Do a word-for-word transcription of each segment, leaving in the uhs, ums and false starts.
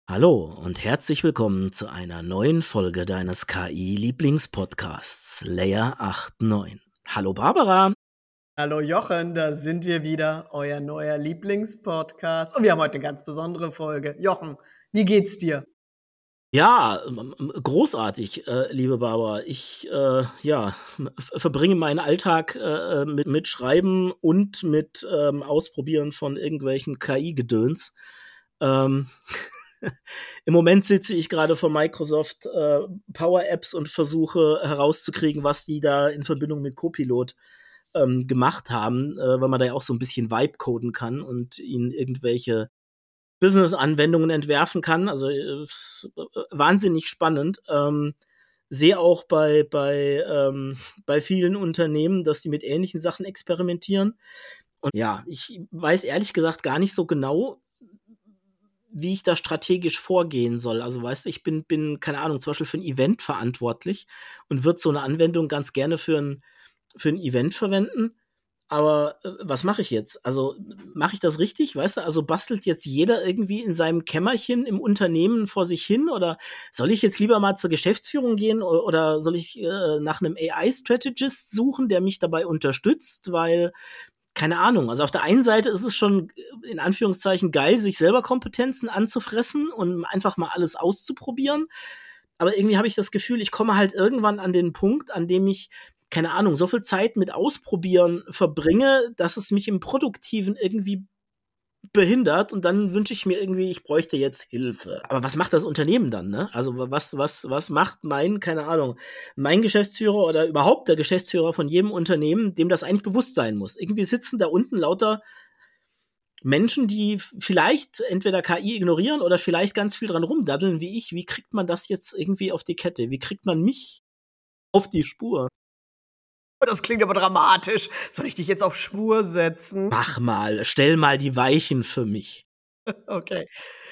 Hallo und herzlich willkommen zu einer neuen Folge deines K I-Lieblingspodcasts Layer acht neun. Hallo Barbara. Hallo Jochen, da sind wir wieder, euer neuer Lieblingspodcast. Und wir haben heute eine ganz besondere Folge. Jochen, wie geht's dir? Ja, ähm, ähm, großartig, äh, liebe Barbara. Ich äh, ja, f- verbringe meinen Alltag äh, mit, mit Schreiben und mit ähm, Ausprobieren von irgendwelchen K I-Gedöns. Ähm, Im Moment sitze ich gerade vor Microsoft äh, Power Apps und versuche herauszukriegen, was die da in Verbindung mit Copilot ähm, gemacht haben, äh, weil man da ja auch so ein bisschen Vibe coden kann und ihnen irgendwelche Business-Anwendungen entwerfen kann. Also äh, ist, äh, wahnsinnig spannend. Ähm, sehe auch bei, bei, ähm, bei vielen Unternehmen, dass die mit ähnlichen Sachen experimentieren. Und ja, ich weiß ehrlich gesagt gar nicht so genau, wie ich da strategisch vorgehen soll. Also, weißt du, ich bin bin, keine Ahnung, zum Beispiel für ein Event verantwortlich und würde so eine Anwendung ganz gerne für ein für ein Event verwenden. Aber, äh, was mache ich jetzt? Also, mache ich das richtig, weißt du? Also, bastelt jetzt jeder irgendwie in seinem Kämmerchen im Unternehmen vor sich hin oder soll ich jetzt lieber mal zur Geschäftsführung gehen o oder soll ich, äh, nach einem A I-Strategist suchen, der mich dabei unterstützt? Weil keine Ahnung. Also auf der einen Seite ist es schon äh, in Anführungszeichen geil, sich selber Kompetenzen anzufressen und einfach mal alles auszuprobieren. Aber irgendwie habe ich das Gefühl, ich komme halt irgendwann an den Punkt, an dem ich, keine Ahnung, so viel Zeit mit Ausprobieren verbringe, dass es mich im Produktiven irgendwie behindert und dann wünsche ich mir irgendwie, ich bräuchte jetzt Hilfe. Aber was macht das Unternehmen dann, ne? Also was, was, was macht mein, keine Ahnung, mein Geschäftsführer oder überhaupt der Geschäftsführer von jedem Unternehmen, dem das eigentlich bewusst sein muss? Irgendwie sitzen da unten lauter Menschen, die vielleicht entweder K I ignorieren oder vielleicht ganz viel dran rumdaddeln wie ich. Wie kriegt man das jetzt irgendwie auf die Kette? Wie kriegt man mich auf die Spur? Das klingt aber dramatisch. Soll ich dich jetzt auf Schwur setzen? Mach mal, stell mal die Weichen für mich. Okay.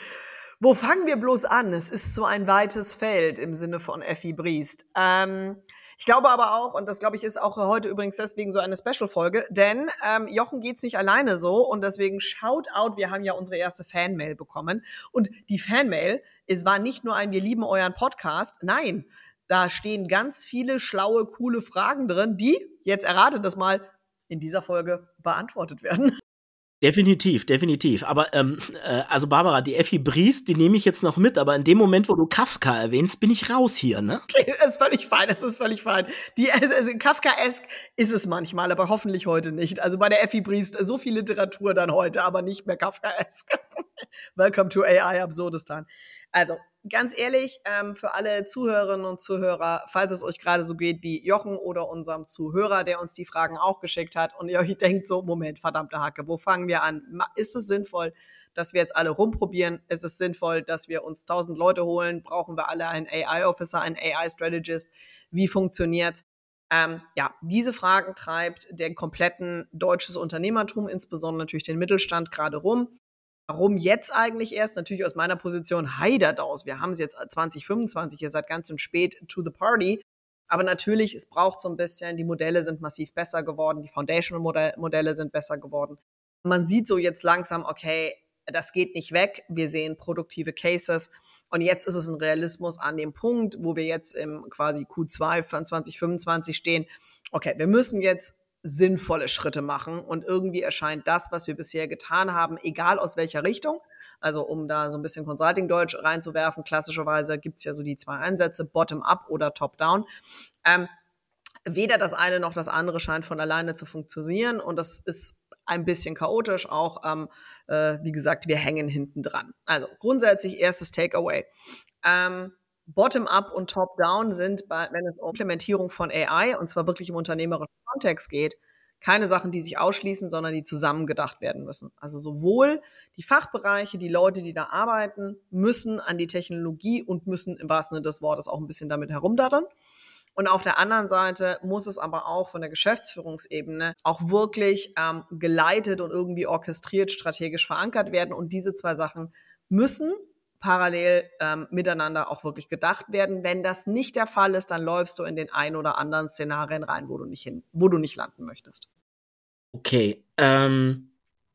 Wo fangen wir bloß an? Es ist so ein weites Feld im Sinne von Effi Briest. Ähm, ich glaube aber auch, und das glaube ich ist auch heute übrigens deswegen so eine Special-Folge, denn ähm, Jochen geht's nicht alleine so und deswegen Shoutout, wir haben ja unsere erste Fanmail bekommen und die Fanmail, es war nicht nur ein Wir lieben euren Podcast, nein, da stehen ganz viele schlaue, coole Fragen drin, die, jetzt erratet das mal, in dieser Folge beantwortet werden. Definitiv, definitiv. Aber ähm, äh, also Barbara, die Effi Briest, die nehme ich jetzt noch mit, aber in dem Moment, wo du Kafka erwähnst, bin ich raus hier, ne? Okay, es ist völlig fein, es ist völlig fein. Die, also Kafkaesk ist es manchmal, aber hoffentlich heute nicht. Also bei der Effi Briest so viel Literatur dann heute, aber nicht mehr Kafkaesk. Welcome to A I Absurdistan. Also ganz ehrlich, ähm, für alle Zuhörerinnen und Zuhörer, falls es euch gerade so geht wie Jochen oder unserem Zuhörer, der uns die Fragen auch geschickt hat und ihr euch denkt so, Moment, verdammte Hacke, wo fangen wir an? Ist es sinnvoll, dass wir jetzt alle rumprobieren? Ist es sinnvoll, dass wir uns tausend Leute holen? Brauchen wir alle einen A I-Officer, einen A I-Strategist? Wie funktioniert's? Ähm, ja, diese Fragen treibt der kompletten deutsches Unternehmertum, insbesondere natürlich den Mittelstand, gerade rum. Warum jetzt eigentlich erst? Natürlich aus meiner Position heidert aus. Wir haben es jetzt zwanzig fünfundzwanzig, ihr seid ganz und spät to the party. Aber natürlich, es braucht so ein bisschen, die Modelle sind massiv besser geworden, die Foundational-Modelle sind besser geworden. Man sieht so jetzt langsam, okay, das geht nicht weg. Wir sehen produktive Cases. Und jetzt ist es ein Realismus an dem Punkt, wo wir jetzt im quasi Q zwei von zwanzig fünfundzwanzig stehen. Okay, wir müssen jetzt sinnvolle Schritte machen. Und irgendwie erscheint das, was wir bisher getan haben, egal aus welcher Richtung, also um da so ein bisschen Consulting-Deutsch reinzuwerfen, klassischerweise gibt's ja so die zwei Ansätze, Bottom-up oder Top-down. Ähm, weder das eine noch das andere scheint von alleine zu funktionieren. Und das ist ein bisschen chaotisch auch. Ähm, äh, wie gesagt, wir hängen hinten dran. Also grundsätzlich erstes Takeaway. Ähm, Bottom-up und Top-down sind, bei, wenn es um Implementierung von A I, und zwar wirklich im unternehmerischen Kontext geht, keine Sachen, die sich ausschließen, sondern die zusammen gedacht werden müssen. Also sowohl die Fachbereiche, die Leute, die da arbeiten, müssen an die Technologie und müssen im wahrsten Sinne des Wortes auch ein bisschen damit herumdaddern. Und auf der anderen Seite muss es aber auch von der Geschäftsführungsebene auch wirklich ähm, geleitet und irgendwie orchestriert, strategisch verankert werden. Und diese zwei Sachen müssen parallel ähm, miteinander auch wirklich gedacht werden. Wenn das nicht der Fall ist, dann läufst du in den ein oder anderen Szenarien rein, wo du nicht hin, wo du nicht landen möchtest. Okay, ähm,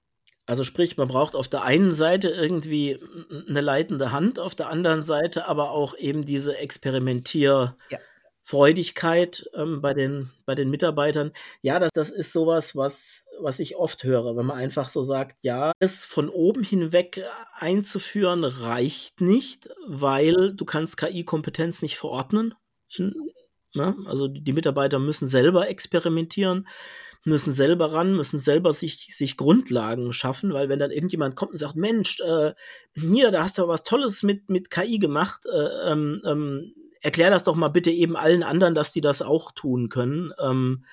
Also sprich, man braucht auf der einen Seite irgendwie eine leitende Hand, auf der anderen Seite aber auch eben diese Ja. Experimentierfreudigkeit ähm, bei den, bei den Mitarbeitern. Ja, das, das ist sowas, was, was ich oft höre, wenn man einfach so sagt, ja, es von oben hinweg einzuführen reicht nicht, weil du kannst K I-Kompetenz nicht verordnen. Ne? Also die Mitarbeiter müssen selber experimentieren, müssen selber ran, müssen selber sich, sich Grundlagen schaffen, weil wenn dann irgendjemand kommt und sagt, Mensch, äh, hier, da hast du was Tolles mit, mit K I gemacht, äh, ähm, ähm, erklär das doch mal bitte eben allen anderen, dass die das auch tun können. Ähm,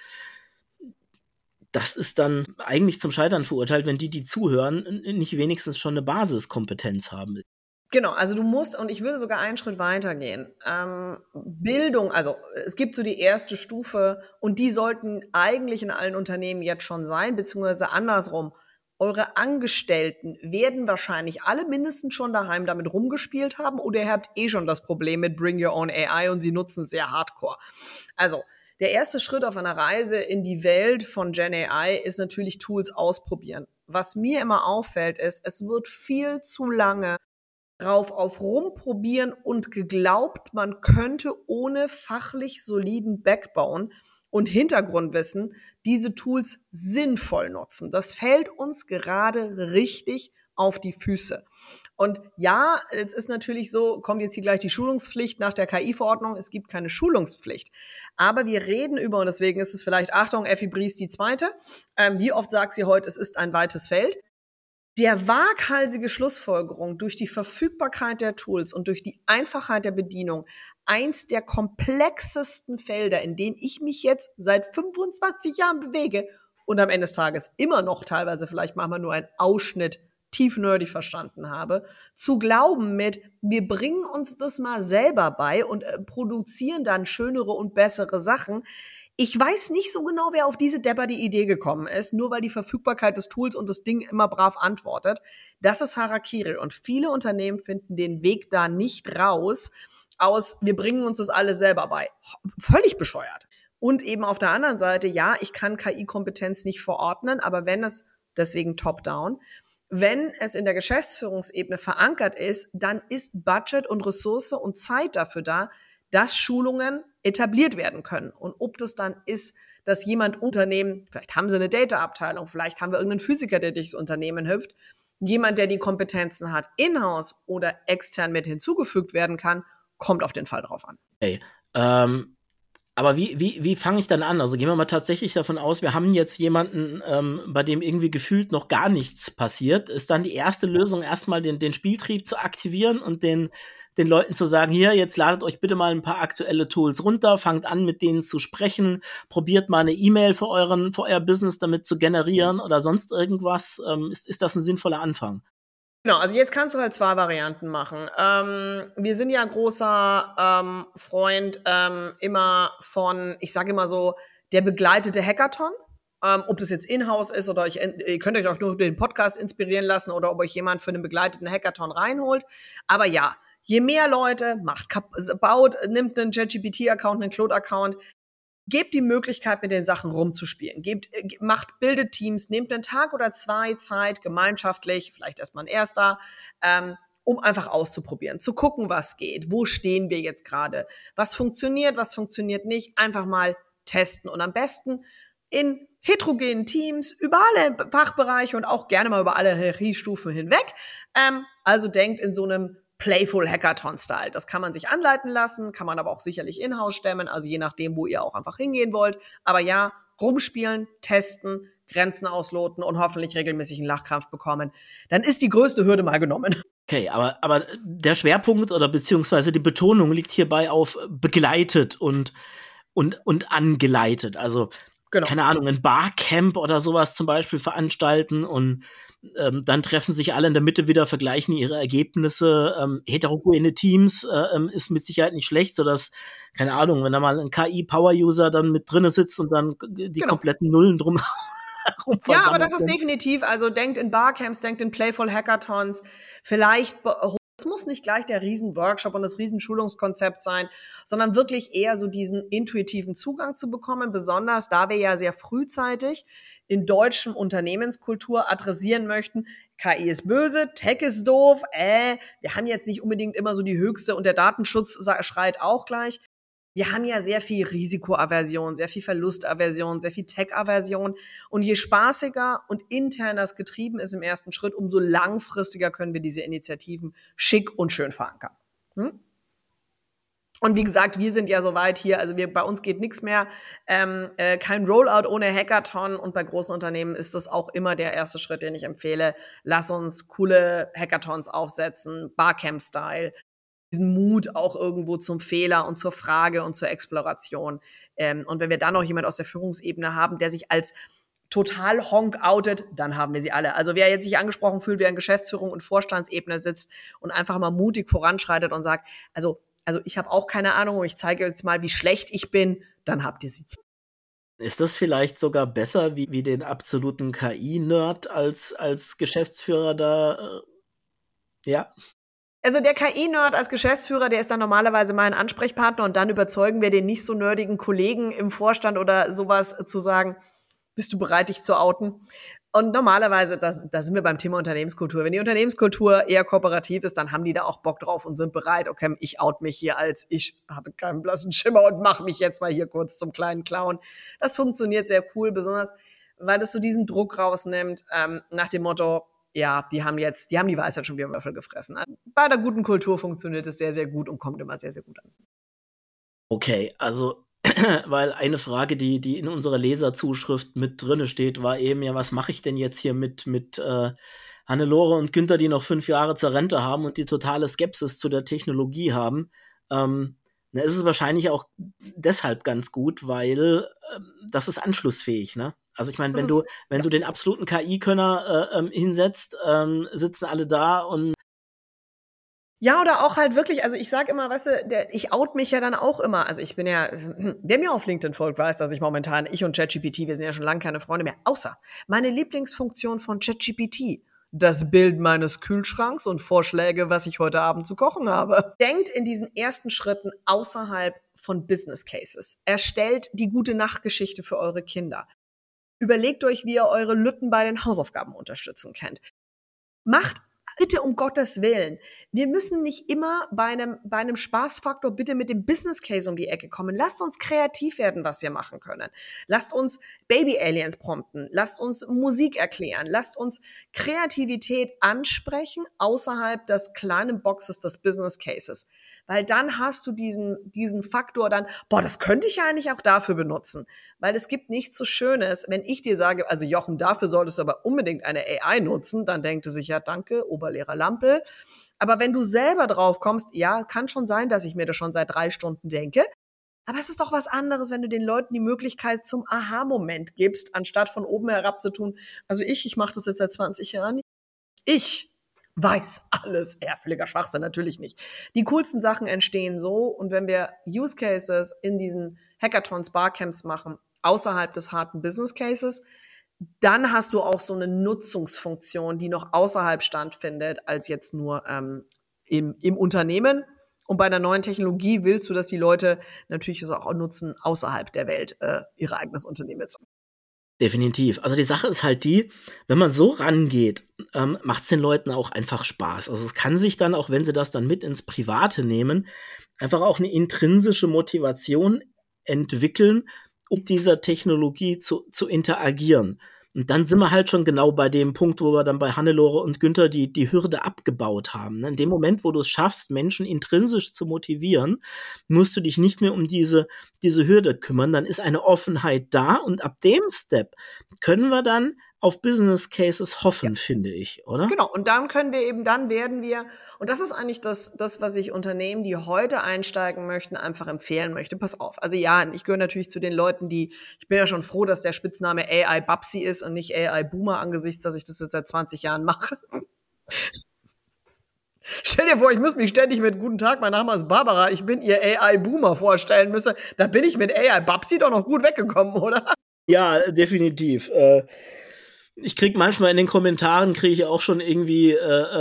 das ist dann eigentlich zum Scheitern verurteilt, wenn die, die zuhören, nicht wenigstens schon eine Basiskompetenz haben. Genau, also du musst, und ich würde sogar einen Schritt weitergehen. Ähm, Bildung, also es gibt so die erste Stufe und die sollten eigentlich in allen Unternehmen jetzt schon sein, beziehungsweise andersrum. Eure Angestellten werden wahrscheinlich alle mindestens schon daheim damit rumgespielt haben oder ihr habt eh schon das Problem mit Bring Your Own A I und sie nutzen es sehr hardcore. Also der erste Schritt auf einer Reise in die Welt von Gen A I ist natürlich Tools ausprobieren. Was mir immer auffällt, ist, es wird viel zu lange drauf auf rumprobieren und geglaubt, man könnte ohne fachlich soliden Backbone und Hintergrundwissen diese Tools sinnvoll nutzen. Das fällt uns gerade richtig auf die Füße. Und ja, es ist natürlich so, kommt jetzt hier gleich die Schulungspflicht nach der K I-Verordnung. Es gibt keine Schulungspflicht. Aber wir reden über, und deswegen ist es vielleicht, Achtung, Effi Briest die zweite. Ähm, wie oft sagt sie heute, es ist ein weites Feld? Der waghalsige Schlussfolgerung durch die Verfügbarkeit der Tools und durch die Einfachheit der Bedienung, eins der komplexesten Felder, in denen ich mich jetzt seit fünfundzwanzig Jahren bewege und am Ende des Tages immer noch teilweise vielleicht manchmal nur einen Ausschnitt tief nerdig verstanden habe, zu glauben mit, wir bringen uns das mal selber bei und äh, produzieren dann schönere und bessere Sachen. Ich weiß nicht so genau, wer auf diese depperte Idee gekommen ist, nur weil die Verfügbarkeit des Tools und das Ding immer brav antwortet. Das ist Harakiri und viele Unternehmen finden den Weg da nicht raus aus, wir bringen uns das alle selber bei. Völlig bescheuert. Und eben auf der anderen Seite, ja, ich kann K I-Kompetenz nicht verordnen, aber wenn es, deswegen top-down, wenn es in der Geschäftsführungsebene verankert ist, dann ist Budget und Ressource und Zeit dafür da, dass Schulungen etabliert werden können. Und ob das dann ist, dass jemand Unternehmen, vielleicht haben sie eine Data-Abteilung, vielleicht haben wir irgendeinen Physiker, der durchs Unternehmen hüpft, jemand, der die Kompetenzen hat, in-house oder extern mit hinzugefügt werden kann, kommt auf den Fall drauf an. Okay. Ähm, aber wie, wie, wie fange ich dann an? Also gehen wir mal tatsächlich davon aus, wir haben jetzt jemanden, ähm, bei dem irgendwie gefühlt noch gar nichts passiert. Ist dann die erste Lösung, erstmal den, den Spieltrieb zu aktivieren und den, den Leuten zu sagen, hier, jetzt ladet euch bitte mal ein paar aktuelle Tools runter, fangt an, mit denen zu sprechen, probiert mal eine E-Mail für euren, für euer Business damit zu generieren oder sonst irgendwas. Ähm, ist, ist das ein sinnvoller Anfang? Genau, also jetzt kannst du halt zwei Varianten machen. Ähm, wir sind ja großer ähm, Freund ähm, immer von, ich sage immer so, der begleitete Hackathon. Ähm, ob das jetzt in-house ist oder ich, ihr könnt euch auch nur den Podcast inspirieren lassen oder ob euch jemand für einen begleiteten Hackathon reinholt. Aber ja, je mehr Leute macht, baut, nimmt einen ChatGPT-Account, einen Claude-Account, gebt die Möglichkeit, mit den Sachen rumzuspielen. Gebt, macht, bildet Teams, nehmt einen Tag oder zwei Zeit gemeinschaftlich, vielleicht erstmal ein erster, ähm, um einfach auszuprobieren, zu gucken, was geht, wo stehen wir jetzt gerade, was funktioniert, was funktioniert nicht, einfach mal testen und am besten in heterogenen Teams über alle Fachbereiche und auch gerne mal über alle Hierarchiestufen hinweg. Ähm, also denkt in so einem Playful Hackathon-Style. Das kann man sich anleiten lassen, kann man aber auch sicherlich in-house stemmen, also je nachdem, wo ihr auch einfach hingehen wollt. Aber ja, rumspielen, testen, Grenzen ausloten und hoffentlich regelmäßig einen Lachkrampf bekommen. Dann ist die größte Hürde mal genommen. Okay, aber, aber der Schwerpunkt oder beziehungsweise die Betonung liegt hierbei auf begleitet und, und, und angeleitet. Also, genau. Keine Ahnung, ein Barcamp oder sowas zum Beispiel veranstalten und ähm, dann treffen sich alle in der Mitte wieder, vergleichen ihre Ergebnisse. Ähm, heterogene Teams äh, ist mit Sicherheit nicht schlecht, sodass, keine Ahnung, wenn da mal ein K I-Power-User dann mit drinne sitzt und dann die genau. kompletten Nullen drum Ja, aber das ist definitiv, also denkt in Barcamps, denkt in Playful Hackathons, vielleicht Es muss nicht gleich der Riesen-Workshop und das Riesen-Schulungskonzept sein, sondern wirklich eher so diesen intuitiven Zugang zu bekommen, besonders da wir ja sehr frühzeitig in deutschen Unternehmenskultur adressieren möchten, K I ist böse, Tech ist doof, äh, wir haben jetzt nicht unbedingt immer so die höchste und der Datenschutz schreit auch gleich. Wir haben ja sehr viel Risikoaversion, sehr viel Verlustaversion, sehr viel Tech-Aversion. Und je spaßiger und interner es getrieben ist im ersten Schritt, umso langfristiger können wir diese Initiativen schick und schön verankern. Hm? Und wie gesagt, wir sind ja soweit hier, also wir, bei uns geht nichts mehr, ähm, äh, kein Rollout ohne Hackathon. Und bei großen Unternehmen ist das auch immer der erste Schritt, den ich empfehle. Lass uns coole Hackathons aufsetzen, Barcamp-Style. Diesen Mut auch irgendwo zum Fehler und zur Frage und zur Exploration. Ähm, und wenn wir dann noch jemand aus der Führungsebene haben, der sich als total Honk outet, dann haben wir sie alle. Also wer jetzt sich angesprochen fühlt, wer in Geschäftsführung und Vorstandsebene sitzt und einfach mal mutig voranschreitet und sagt, also, also ich habe auch keine Ahnung und ich zeige jetzt mal, wie schlecht ich bin, dann habt ihr sie. Ist das vielleicht sogar besser, wie, wie den absoluten K I-Nerd als, als Geschäftsführer da, äh, ja? Also der K I-Nerd als Geschäftsführer, der ist dann normalerweise mein Ansprechpartner und dann überzeugen wir den nicht so nerdigen Kollegen im Vorstand oder sowas zu sagen, bist du bereit, dich zu outen? Und normalerweise, da sind wir beim Thema Unternehmenskultur. Wenn die Unternehmenskultur eher kooperativ ist, dann haben die da auch Bock drauf und sind bereit, okay, ich out mich hier als ich habe keinen blassen Schimmer und mache mich jetzt mal hier kurz zum kleinen Clown. Das funktioniert sehr cool, besonders weil das so diesen Druck rausnimmt, ähm, nach dem Motto, ja, die haben jetzt, die haben die Weisheit schon wie ein Löffel gefressen. Bei der guten Kultur funktioniert es sehr, sehr gut und kommt immer sehr, sehr gut an. Okay, also, weil eine Frage, die, die in unserer Leserzuschrift mit drinne steht, war eben, ja, was mache ich denn jetzt hier mit, mit äh, Hannelore und Günther, die noch fünf Jahre zur Rente haben und die totale Skepsis zu der Technologie haben? Ähm, na, ist es wahrscheinlich auch deshalb ganz gut, weil äh, das ist anschlussfähig, ne? Also ich meine, wenn du, wenn ja. du den absoluten K I-Könner äh, ähm, hinsetzt, ähm, sitzen alle da und ja, oder auch halt wirklich, also ich sag immer, weißt du, der, ich out mich ja dann auch immer. Also ich bin ja, der mir auf LinkedIn folgt, weiß, dass ich momentan, ich und ChatGPT, wir sind ja schon lange keine Freunde mehr, außer meine Lieblingsfunktion von ChatGPT, das Bild meines Kühlschranks und Vorschläge, was ich heute Abend zu kochen habe. Denkt in diesen ersten Schritten außerhalb von Business Cases. Erstellt die gute Nachtgeschichte für eure Kinder. Überlegt euch, wie ihr eure Lütten bei den Hausaufgaben unterstützen könnt. Macht bitte um Gottes Willen. Wir müssen nicht immer bei einem, bei einem Spaßfaktor bitte mit dem Business Case um die Ecke kommen. Lasst uns kreativ werden, was wir machen können. Lasst uns Baby Aliens prompten. Lasst uns Musik erklären. Lasst uns Kreativität ansprechen außerhalb des kleinen Boxes des Business Cases. Weil dann hast du diesen, diesen Faktor dann, boah, das könnte ich ja eigentlich auch dafür benutzen. Weil es gibt nichts so Schönes, wenn ich dir sage, also Jochen, dafür solltest du aber unbedingt eine A I nutzen, dann denkt er sich, ja, danke, Oberlehrer Lampe. Aber wenn du selber drauf kommst, ja, kann schon sein, dass ich mir das schon seit drei Stunden denke. Aber es ist doch was anderes, wenn du den Leuten die Möglichkeit zum Aha-Moment gibst, anstatt von oben herab zu tun. Also ich, ich mache das jetzt seit zwanzig Jahren. Ich weiß alles. Ja, völliger Schwachsinn, natürlich nicht. Die coolsten Sachen entstehen so. Und wenn wir Use Cases in diesen Hackathons, Barcamps machen, außerhalb des harten Business Cases, dann hast du auch so eine Nutzungsfunktion, die noch außerhalb stattfindet, als jetzt nur ähm, im, im Unternehmen. Und bei einer neuen Technologie willst du, dass die Leute natürlich es auch nutzen, außerhalb der Welt äh, ihr eigenes Unternehmen zu. Definitiv. Also die Sache ist halt die, wenn man so rangeht, ähm, macht es den Leuten auch einfach Spaß. Also es kann sich dann, auch wenn sie das dann mit ins Private nehmen, einfach auch eine intrinsische Motivation entwickeln, um dieser Technologie zu, zu interagieren. Und dann sind wir halt schon genau bei dem Punkt, wo wir dann bei Hannelore und Günther die, die Hürde abgebaut haben. In dem Moment, wo du es schaffst, Menschen intrinsisch zu motivieren, musst du dich nicht mehr um diese, diese Hürde kümmern. Dann ist eine Offenheit da und ab dem Step können wir dann auf Business Cases hoffen, ja. finde ich, oder? Genau, und dann können wir eben, dann werden wir, und das ist eigentlich das, das, was ich Unternehmen, die heute einsteigen möchten, einfach empfehlen möchte. Pass auf. Also ja, ich gehöre natürlich zu den Leuten, die, ich bin ja schon froh, dass der Spitzname A I Babsi ist und nicht A I Boomer, angesichts, dass ich das jetzt seit zwanzig Jahren mache. Stell dir vor, ich muss mich ständig mit Guten Tag, mein Name ist Barbara, ich bin ihr A I Boomer vorstellen müssen. Da bin ich mit A I Babsi doch noch gut weggekommen, oder? Ja, definitiv. Äh Ich krieg manchmal in den Kommentaren, kriege ich auch schon irgendwie äh,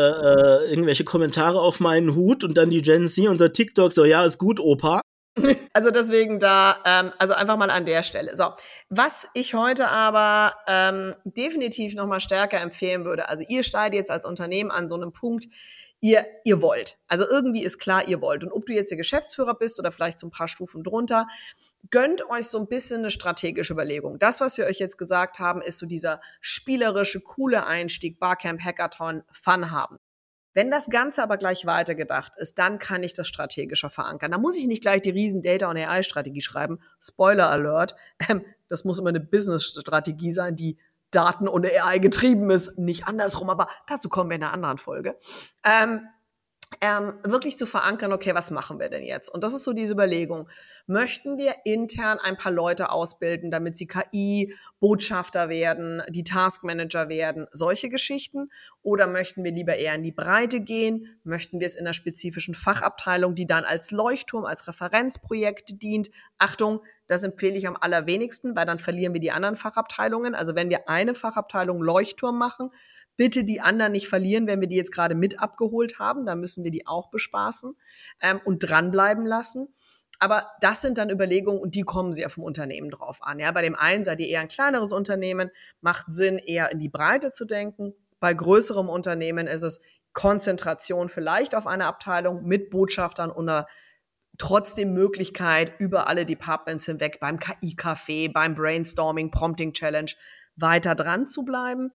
äh, irgendwelche Kommentare auf meinen Hut und dann die Gen Z unter TikTok so, ja, ist gut, Opa. Also deswegen da, ähm, also einfach mal an der Stelle. So, was ich heute aber ähm, definitiv noch mal stärker empfehlen würde, also ihr steigt jetzt als Unternehmen an so einem Punkt, ihr, ihr wollt. Also irgendwie ist klar, ihr wollt. Und ob du jetzt der Geschäftsführer bist oder vielleicht so ein paar Stufen drunter, gönnt euch so ein bisschen eine strategische Überlegung. Das, was wir euch jetzt gesagt haben, ist so dieser spielerische, coole Einstieg, Barcamp, Hackathon, Fun haben. Wenn das Ganze aber gleich weitergedacht ist, dann kann ich das strategischer verankern. Da muss ich nicht gleich die riesen Data- und A I-Strategie schreiben. Spoiler Alert, ähm, das muss immer eine Business-Strategie sein, die Daten- und A I getrieben ist. Nicht andersrum, aber dazu kommen wir in einer anderen Folge. Ähm, ähm, wirklich zu verankern, okay, was machen wir denn jetzt? Und das ist so diese Überlegung. Möchten wir intern ein paar Leute ausbilden, damit sie K I-Botschafter werden, die Taskmanager werden, solche Geschichten? Oder möchten wir lieber eher in die Breite gehen? Möchten wir es in einer spezifischen Fachabteilung, die dann als Leuchtturm, als Referenzprojekt dient? Achtung, das empfehle ich am allerwenigsten, weil dann verlieren wir die anderen Fachabteilungen. Also wenn wir eine Fachabteilung Leuchtturm machen, bitte die anderen nicht verlieren, wenn wir die jetzt gerade mit abgeholt haben. Da müssen wir die auch bespaßen ähm, und dranbleiben lassen. Aber das sind dann Überlegungen und die kommen sehr vom Unternehmen drauf an. Ja, bei dem einen seid ihr eher ein kleineres Unternehmen, macht Sinn, eher in die Breite zu denken. Bei größerem Unternehmen ist es Konzentration vielleicht auf eine Abteilung mit Botschaftern und einer trotzdem Möglichkeit, über alle Departments hinweg beim K I-Café, beim Brainstorming, Prompting Challenge weiter dran zu bleiben.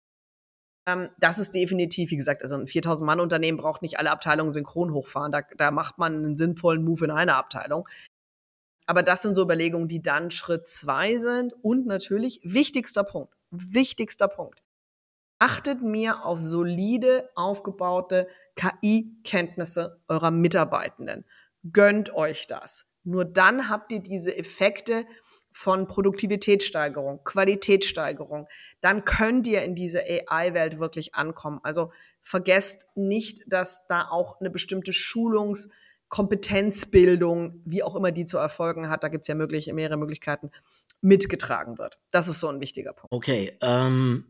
Ähm, das ist definitiv, wie gesagt, also ein viertausend-Mann-Unternehmen braucht nicht alle Abteilungen synchron hochfahren. Da, da macht man einen sinnvollen Move in einer Abteilung. Aber das sind so Überlegungen, die dann Schritt zwei sind. Und natürlich, wichtigster Punkt, wichtigster Punkt. Achtet mir auf solide aufgebaute K I-Kenntnisse eurer Mitarbeitenden. Gönnt euch das. Nur dann habt ihr diese Effekte von Produktivitätssteigerung, Qualitätssteigerung. Dann könnt ihr in diese A I-Welt wirklich ankommen. Also vergesst nicht, dass da auch eine bestimmte Schulungs- Kompetenzbildung, wie auch immer die zu erfolgen hat, da gibt es ja möglich, mehrere Möglichkeiten, mitgetragen wird. Das ist so ein wichtiger Punkt. Okay, ähm,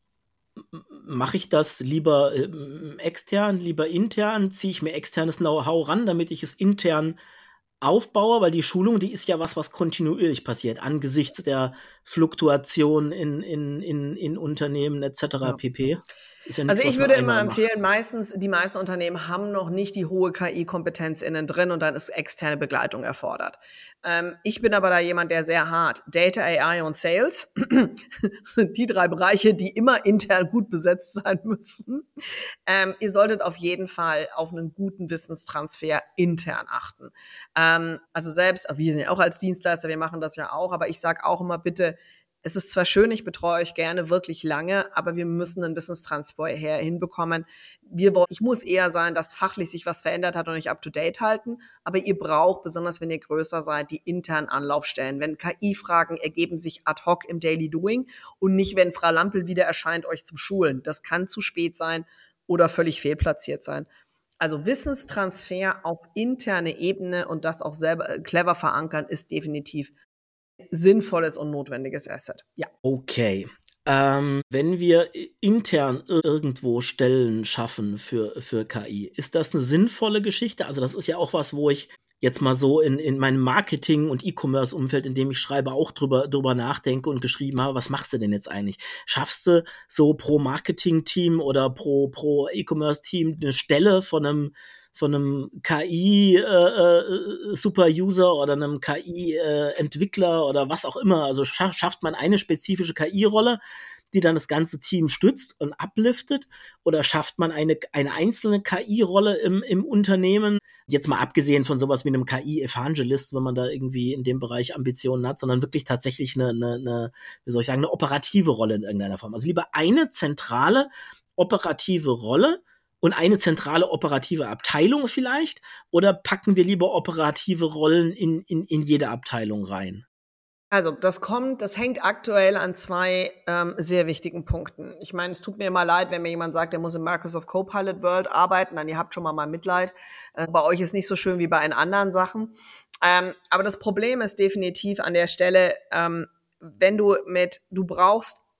mache ich das lieber ähm, extern, lieber intern? Ziehe ich mir externes Know-how ran, damit ich es intern aufbaue? Weil die Schulung, die ist ja was, was kontinuierlich passiert, angesichts der Fluktuation in, in, in, in Unternehmen et cetera Ja. pp. Das ist ja Also nichts, ich was man würde immer einmal macht. empfehlen, meistens, die meisten Unternehmen haben noch nicht die hohe K I-Kompetenz innen drin und dann ist externe Begleitung erfordert. Ähm, ich bin aber da jemand, der sehr hart, Data, A I und Sales sind die drei Bereiche, die immer intern gut besetzt sein müssen. Ähm, ihr solltet auf jeden Fall auf einen guten Wissenstransfer intern achten. Ähm, also selbst, wir sind ja auch als Dienstleister, wir machen das ja auch, aber ich sage auch immer bitte, es ist zwar schön, ich betreue euch gerne wirklich lange, aber wir müssen einen Wissenstransfer her hinbekommen. Wir, ich muss eher sein, dass fachlich sich was verändert hat und euch up-to-date halten, aber ihr braucht, besonders wenn ihr größer seid, die internen Anlaufstellen. Wenn K I-Fragen ergeben sich ad hoc im Daily Doing und nicht, wenn Frau Lampel wieder erscheint, euch zum Schulen. Das kann zu spät sein oder völlig fehlplatziert sein. Also Wissenstransfer auf interne Ebene und das auch selber clever verankern ist definitiv sinnvolles und notwendiges Asset. Ja. Okay. Ähm, wenn wir intern irgendwo Stellen schaffen für, für K I, ist das eine sinnvolle Geschichte? Also das ist ja auch was, wo ich jetzt mal so in, in meinem Marketing- und E-Commerce-Umfeld, in dem ich schreibe, auch drüber, drüber nachdenke und geschrieben habe, was machst du denn jetzt eigentlich? Schaffst du so pro Marketing-Team oder pro, pro E-Commerce-Team eine Stelle von einem von einem K I-Super-User äh, oder einem K I-Entwickler äh, oder was auch immer. Also scha- schafft man eine spezifische K I-Rolle, die dann das ganze Team stützt und upliftet? Oder schafft man eine, eine einzelne K I-Rolle im, im Unternehmen? Jetzt mal abgesehen von sowas wie einem K I-Evangelist, wenn man da irgendwie in dem Bereich Ambitionen hat, sondern wirklich tatsächlich eine, eine, eine, wie soll ich sagen, eine operative Rolle in irgendeiner Form. Also lieber eine zentrale operative Rolle und eine zentrale operative Abteilung vielleicht? Oder packen wir lieber operative Rollen in, in, in jede Abteilung rein? Also das kommt, das hängt aktuell an zwei ähm, sehr wichtigen Punkten. Ich meine, es tut mir immer leid, wenn mir jemand sagt, der muss im Microsoft Copilot World arbeiten, dann ihr habt schon mal mal Mitleid. Äh, bei euch ist nicht so schön wie bei den anderen Sachen. Ähm, aber das Problem ist definitiv an der Stelle, ähm, wenn du mit, du brauchst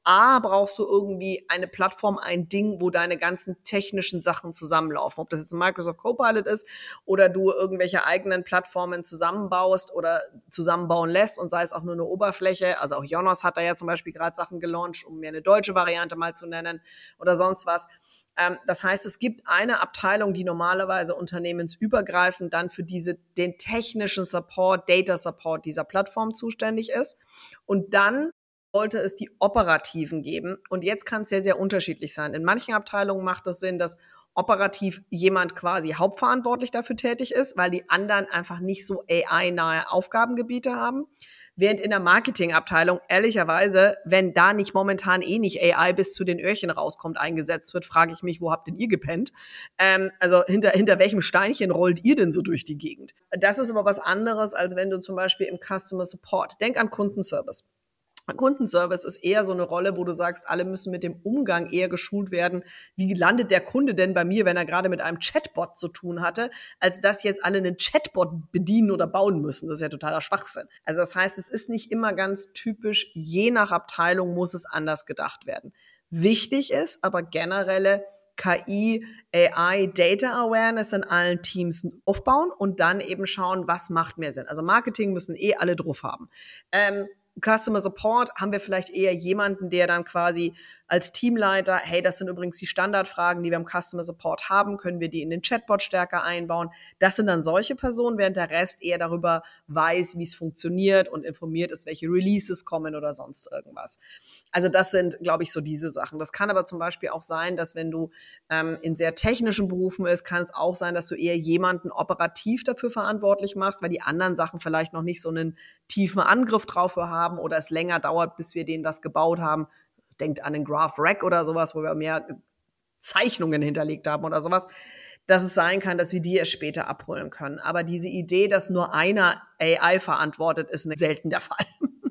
A, brauchst du irgendwie eine Plattform, ein Ding, wo deine ganzen technischen Sachen zusammenlaufen. Ob das jetzt ein Microsoft Copilot ist oder du irgendwelche eigenen Plattformen zusammenbaust oder zusammenbauen lässt und sei es auch nur eine Oberfläche. Also auch Jonas hat da ja zum Beispiel gerade Sachen gelauncht, um mir eine deutsche Variante mal zu nennen oder sonst was. Ähm, das heißt, es gibt eine Abteilung, die normalerweise unternehmensübergreifend dann für diese, den technischen Support, Data Support dieser Plattform zuständig ist. Und dann sollte es die Operativen geben. Und jetzt kann es sehr, sehr unterschiedlich sein. In manchen Abteilungen macht es Sinn, dass operativ jemand quasi hauptverantwortlich dafür tätig ist, weil die anderen einfach nicht so A I-nahe Aufgabengebiete haben. Während in der Marketingabteilung, ehrlicherweise, wenn da nicht momentan eh nicht A I bis zu den Öhrchen rauskommt, eingesetzt wird, frage ich mich, wo habt denn ihr gepennt? Ähm, also hinter, hinter welchem Steinchen rollt ihr denn so durch die Gegend? Das ist aber was anderes, als wenn du zum Beispiel im Customer Support, denk an Kundenservice. Kundenservice ist eher so eine Rolle, wo du sagst, alle müssen mit dem Umgang eher geschult werden. Wie landet der Kunde denn bei mir, wenn er gerade mit einem Chatbot zu tun hatte, als dass jetzt alle einen Chatbot bedienen oder bauen müssen? Das ist ja totaler Schwachsinn. Also das heißt, es ist nicht immer ganz typisch. Je nach Abteilung muss es anders gedacht werden. Wichtig ist aber generelle K I, A I, Data Awareness in allen Teams aufbauen und dann eben schauen, was macht mehr Sinn. Also Marketing müssen eh alle drauf haben. Ähm, Customer Support haben wir vielleicht eher jemanden, der dann quasi als Teamleiter, hey, das sind übrigens die Standardfragen, die wir im Customer Support haben, können wir die in den Chatbot stärker einbauen. Das sind dann solche Personen, während der Rest eher darüber weiß, wie es funktioniert und informiert ist, welche Releases kommen oder sonst irgendwas. Also das sind, glaube ich, so diese Sachen. Das kann aber zum Beispiel auch sein, dass wenn du ähm, in sehr technischen Berufen bist, kann es auch sein, dass du eher jemanden operativ dafür verantwortlich machst, weil die anderen Sachen vielleicht noch nicht so einen tiefen Angriff drauf haben oder es länger dauert, bis wir denen was gebaut haben. Denkt an den Graph Rack oder sowas, wo wir mehr Zeichnungen hinterlegt haben oder sowas, dass es sein kann, dass wir die erst später abholen können. Aber diese Idee, dass nur einer A I verantwortet, ist selten der Fall.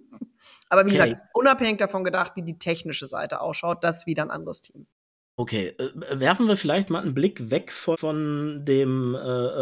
Aber wie okay. gesagt, unabhängig davon gedacht, wie die technische Seite ausschaut, das ist wieder ein anderes Team. Okay, äh, werfen wir vielleicht mal einen Blick weg von, von dem äh,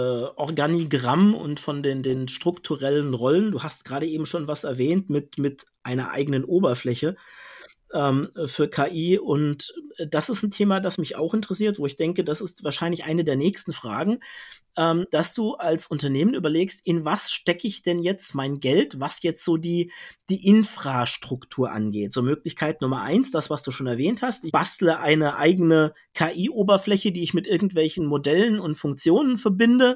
Organigramm und von den, den strukturellen Rollen. Du hast gerade eben schon was erwähnt mit, mit einer eigenen Oberfläche ähm, für K I. Und das ist ein Thema, das mich auch interessiert, wo ich denke, das ist wahrscheinlich eine der nächsten Fragen, ähm, dass du als Unternehmen überlegst, in was stecke ich denn jetzt mein Geld, was jetzt so die, die Infrastruktur angeht. So Möglichkeit Nummer eins, das, was du schon erwähnt hast. Ich bastle eine eigene K I-Oberfläche, die ich mit irgendwelchen Modellen und Funktionen verbinde.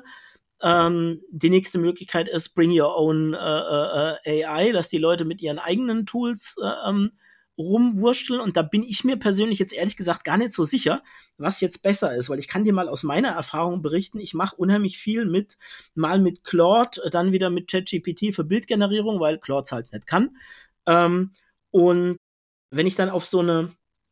Ähm, die nächste Möglichkeit ist Bring Your Own äh, äh, A I, dass die Leute mit ihren eigenen Tools äh, ähm, rumwurschteln. Und da bin ich mir persönlich jetzt ehrlich gesagt gar nicht so sicher, was jetzt besser ist, weil ich kann dir mal aus meiner Erfahrung berichten, ich mache unheimlich viel mit, mal mit Claude, dann wieder mit ChatGPT für Bildgenerierung, weil Claude es halt nicht kann. Ähm, und wenn ich dann auf so eine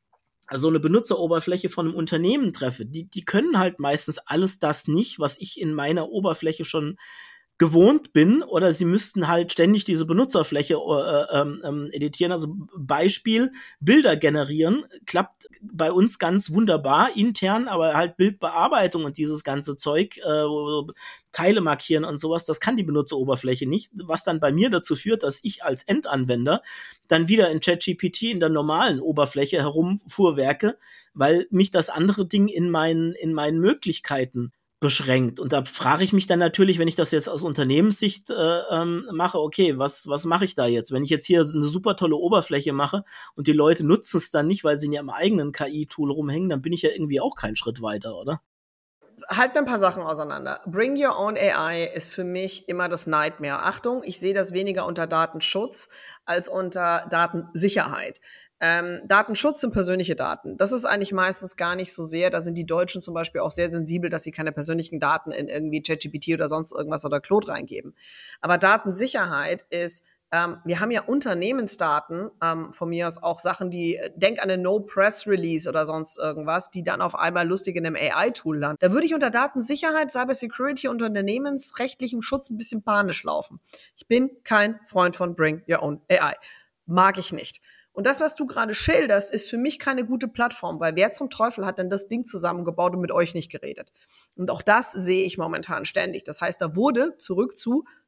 so eine Benutzeroberfläche von einem Unternehmen treffe, die, die können halt meistens alles das nicht, was ich in meiner Oberfläche schon gewohnt bin, oder sie müssten halt ständig diese Benutzerfläche äh, ähm, editieren. Also Beispiel, Bilder generieren, klappt bei uns ganz wunderbar intern, aber halt Bildbearbeitung und dieses ganze Zeug, äh, Teile markieren und sowas, das kann die Benutzeroberfläche nicht, was dann bei mir dazu führt, dass ich als Endanwender dann wieder in ChatGPT in der normalen Oberfläche herumfuhrwerke, weil mich das andere Ding in meinen, in meinen Möglichkeiten beschränkt. Und da frage ich mich dann natürlich, wenn ich das jetzt aus Unternehmenssicht äh, ähm, mache, okay, was, was mache ich da jetzt? Wenn ich jetzt hier eine super tolle Oberfläche mache und die Leute nutzen es dann nicht, weil sie in ihrem eigenen K I-Tool rumhängen, dann bin ich ja irgendwie auch keinen Schritt weiter, oder? Halten wir ein paar Sachen auseinander. Bring Your Own A I ist für mich immer das Nightmare. Achtung, ich sehe das weniger unter Datenschutz als unter Datensicherheit. Ähm, Datenschutz sind persönliche Daten. Das ist eigentlich meistens gar nicht so sehr. Da sind die Deutschen zum Beispiel auch sehr sensibel, dass sie keine persönlichen Daten in irgendwie ChatGPT oder sonst irgendwas oder Claude reingeben. Aber Datensicherheit ist, ähm, wir haben ja Unternehmensdaten, ähm, von mir aus auch Sachen, die, denk an eine No-Press-Release oder sonst irgendwas, die dann auf einmal lustig in einem A I-Tool landen. Da würde ich unter Datensicherheit, Cybersecurity und unternehmensrechtlichem Schutz ein bisschen panisch laufen. Ich bin kein Freund von Bring Your Own A I. Mag ich nicht. Und das, was du gerade schilderst, ist für mich keine gute Plattform, weil wer zum Teufel hat denn das Ding zusammengebaut und mit euch nicht geredet? Und auch das sehe ich momentan ständig. Das heißt, da wurde, zurück zu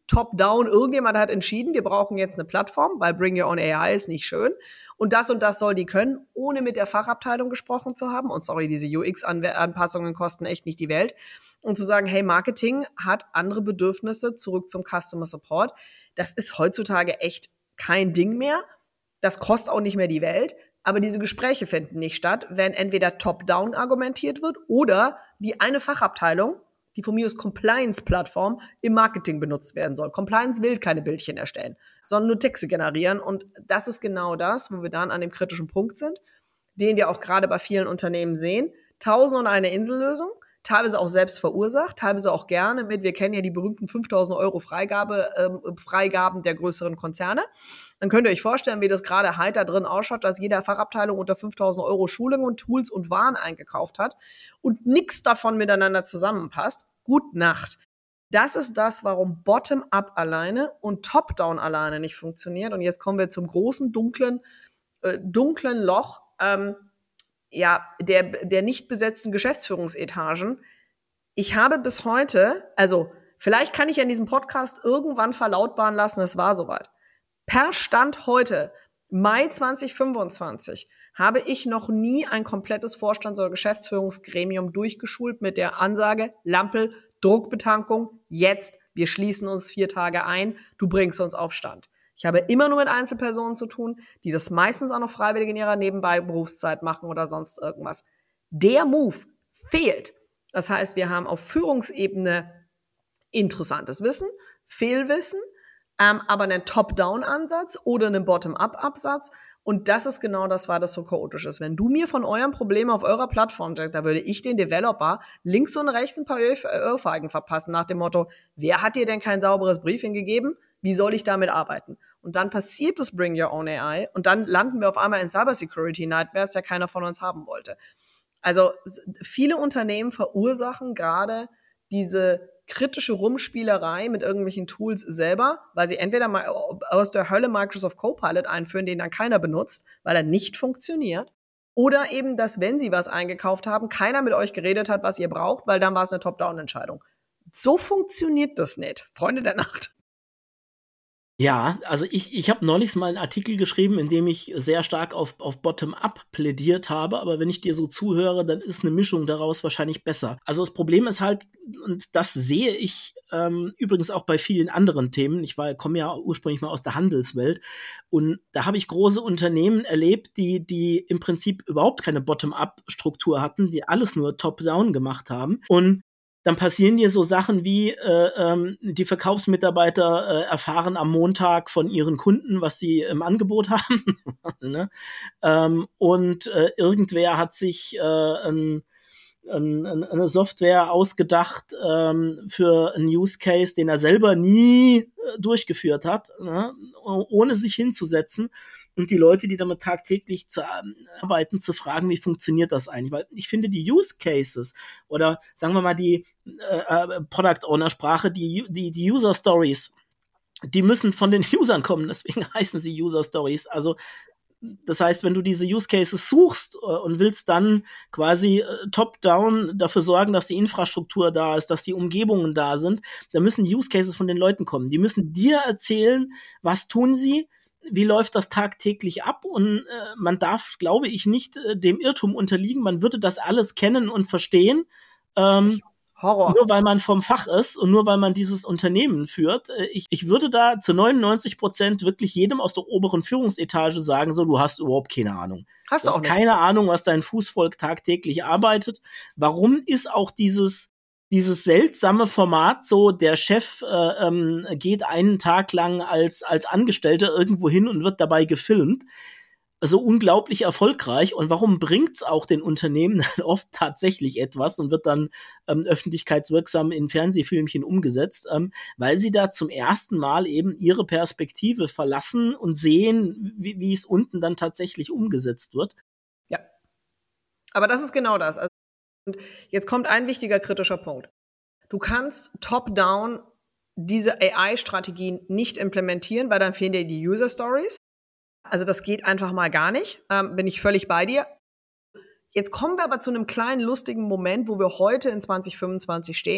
top-down, irgendjemand hat entschieden, wir brauchen jetzt eine Plattform, weil Bring Your Own A I ist nicht schön. Und das und das soll die können, ohne mit der Fachabteilung gesprochen zu haben. Und sorry, diese U X-Anpassungen kosten echt nicht die Welt. Und zu sagen, hey, Marketing hat andere Bedürfnisse, zurück zum Customer Support. Das ist heutzutage echt kein Ding mehr. Das kostet auch nicht mehr die Welt. Aber diese Gespräche finden nicht statt, wenn entweder top-down argumentiert wird oder die eine Fachabteilung, die von mir aus Compliance-Plattform, im Marketing benutzt werden soll. Compliance will keine Bildchen erstellen, sondern nur Texte generieren. Und das ist genau das, wo wir dann an dem kritischen Punkt sind, den wir auch gerade bei vielen Unternehmen sehen. Tausend und eine Insellösung, teilweise auch selbst verursacht, teilweise auch gerne mit, wir kennen ja die berühmten fünftausend Euro Freigabe, ähm, Freigaben der größeren Konzerne. Dann könnt ihr euch vorstellen, wie das gerade heiter drin ausschaut, dass jede Fachabteilung unter fünftausend Euro Schulungen und Tools und Waren eingekauft hat und nichts davon miteinander zusammenpasst. Gut Nacht. Das ist das, warum Bottom-up alleine und Top-down alleine nicht funktioniert. Und jetzt kommen wir zum großen, dunklen, äh, dunklen Loch, ähm, ja, der, der nicht besetzten Geschäftsführungsetagen. Ich habe bis heute, also vielleicht kann ich an diesem Podcast irgendwann verlautbaren lassen, es war soweit. Per Stand heute, Mai zwanzig fünfundzwanzig, habe ich noch nie ein komplettes Vorstands- oder Geschäftsführungsgremium durchgeschult mit der Ansage, Lampel, Druckbetankung, jetzt, wir schließen uns vier Tage ein, du bringst uns auf Stand. Ich habe immer nur mit Einzelpersonen zu tun, die das meistens auch noch freiwillig in ihrer Nebenbei-Berufszeit machen oder sonst irgendwas. Der Move fehlt. Das heißt, wir haben auf Führungsebene interessantes Wissen, Fehlwissen, ähm, aber einen Top-Down-Ansatz oder einen Bottom-Up-Absatz. Und das ist genau das, was das so chaotisch ist. Wenn du mir von eurem Problem auf eurer Plattform sagst, da würde ich den Developer links und rechts ein paar Ohrfeigen verpassen nach dem Motto, wer hat dir denn kein sauberes Briefing gegeben? Wie soll ich damit arbeiten? Und dann passiert das Bring Your Own A I und dann landen wir auf einmal in Cybersecurity-Nightmares, der keiner von uns haben wollte. Also viele Unternehmen verursachen gerade diese kritische Rumspielerei mit irgendwelchen Tools selber, weil sie entweder mal aus der Hölle Microsoft Copilot einführen, den dann keiner benutzt, weil er nicht funktioniert, oder eben, dass, wenn sie was eingekauft haben, keiner mit euch geredet hat, was ihr braucht, weil dann war es eine Top-Down-Entscheidung. So funktioniert das nicht, Freunde der Nacht. Ja, also ich, ich habe neulich mal einen Artikel geschrieben, in dem ich sehr stark auf, auf Bottom-up plädiert habe, aber wenn ich dir so zuhöre, dann ist eine Mischung daraus wahrscheinlich besser. Also das Problem ist halt, und das sehe ich ähm, übrigens auch bei vielen anderen Themen, ich war, komme ja ursprünglich mal aus der Handelswelt und da habe ich große Unternehmen erlebt, die, die im Prinzip überhaupt keine Bottom-up-Struktur hatten, die alles nur Top-down gemacht haben und dann passieren dir so Sachen wie, äh, ähm, die Verkaufsmitarbeiter äh, erfahren am Montag von ihren Kunden, was sie im Angebot haben. ne? ähm, und äh, irgendwer hat sich äh, ein, ein, eine Software ausgedacht ähm, für einen Use Case, den er selber nie äh, durchgeführt hat, ne? ohne sich hinzusetzen. Und die Leute, die damit tagtäglich zu arbeiten, zu fragen, wie funktioniert das eigentlich? Weil ich finde, die Use Cases oder sagen wir mal die äh, Product Owner Sprache, die, die, die User Stories, die müssen von den Usern kommen. Deswegen heißen sie User Stories. Also das heißt, wenn du diese Use Cases suchst äh, und willst dann quasi äh, top-down dafür sorgen, dass die Infrastruktur da ist, dass die Umgebungen da sind, dann müssen Use Cases von den Leuten kommen. Die müssen dir erzählen, was tun sie, wie läuft das tagtäglich ab und äh, man darf, glaube ich, nicht äh, dem Irrtum unterliegen, man würde das alles kennen und verstehen, ähm, Horror. Nur weil man vom Fach ist und nur weil man dieses Unternehmen führt. Äh, ich, ich würde da zu neunundneunzig Prozent wirklich jedem aus der oberen Führungsetage sagen, so, du hast überhaupt keine Ahnung. Hast du du hast auch nicht. keine Ahnung, was dein Fußvolk tagtäglich arbeitet. Warum ist auch dieses Dieses seltsame Format so, der Chef äh, ähm, geht einen Tag lang als, als Angestellter irgendwo hin und wird dabei gefilmt, so unglaublich erfolgreich. Und warum bringt's auch den Unternehmen dann oft tatsächlich etwas und wird dann ähm, öffentlichkeitswirksam in Fernsehfilmchen umgesetzt? Ähm, weil sie da zum ersten Mal eben ihre Perspektive verlassen und sehen, wie, wie es unten dann tatsächlich umgesetzt wird. Ja, aber das ist genau das. Also Und jetzt kommt ein wichtiger kritischer Punkt. Du kannst top-down diese A I-Strategien nicht implementieren, weil dann fehlen dir die User-Stories. Also das geht einfach mal gar nicht. Ähm, bin ich völlig bei dir. Jetzt kommen wir aber zu einem kleinen, lustigen Moment, wo wir heute in zwanzig fünfundzwanzig stehen,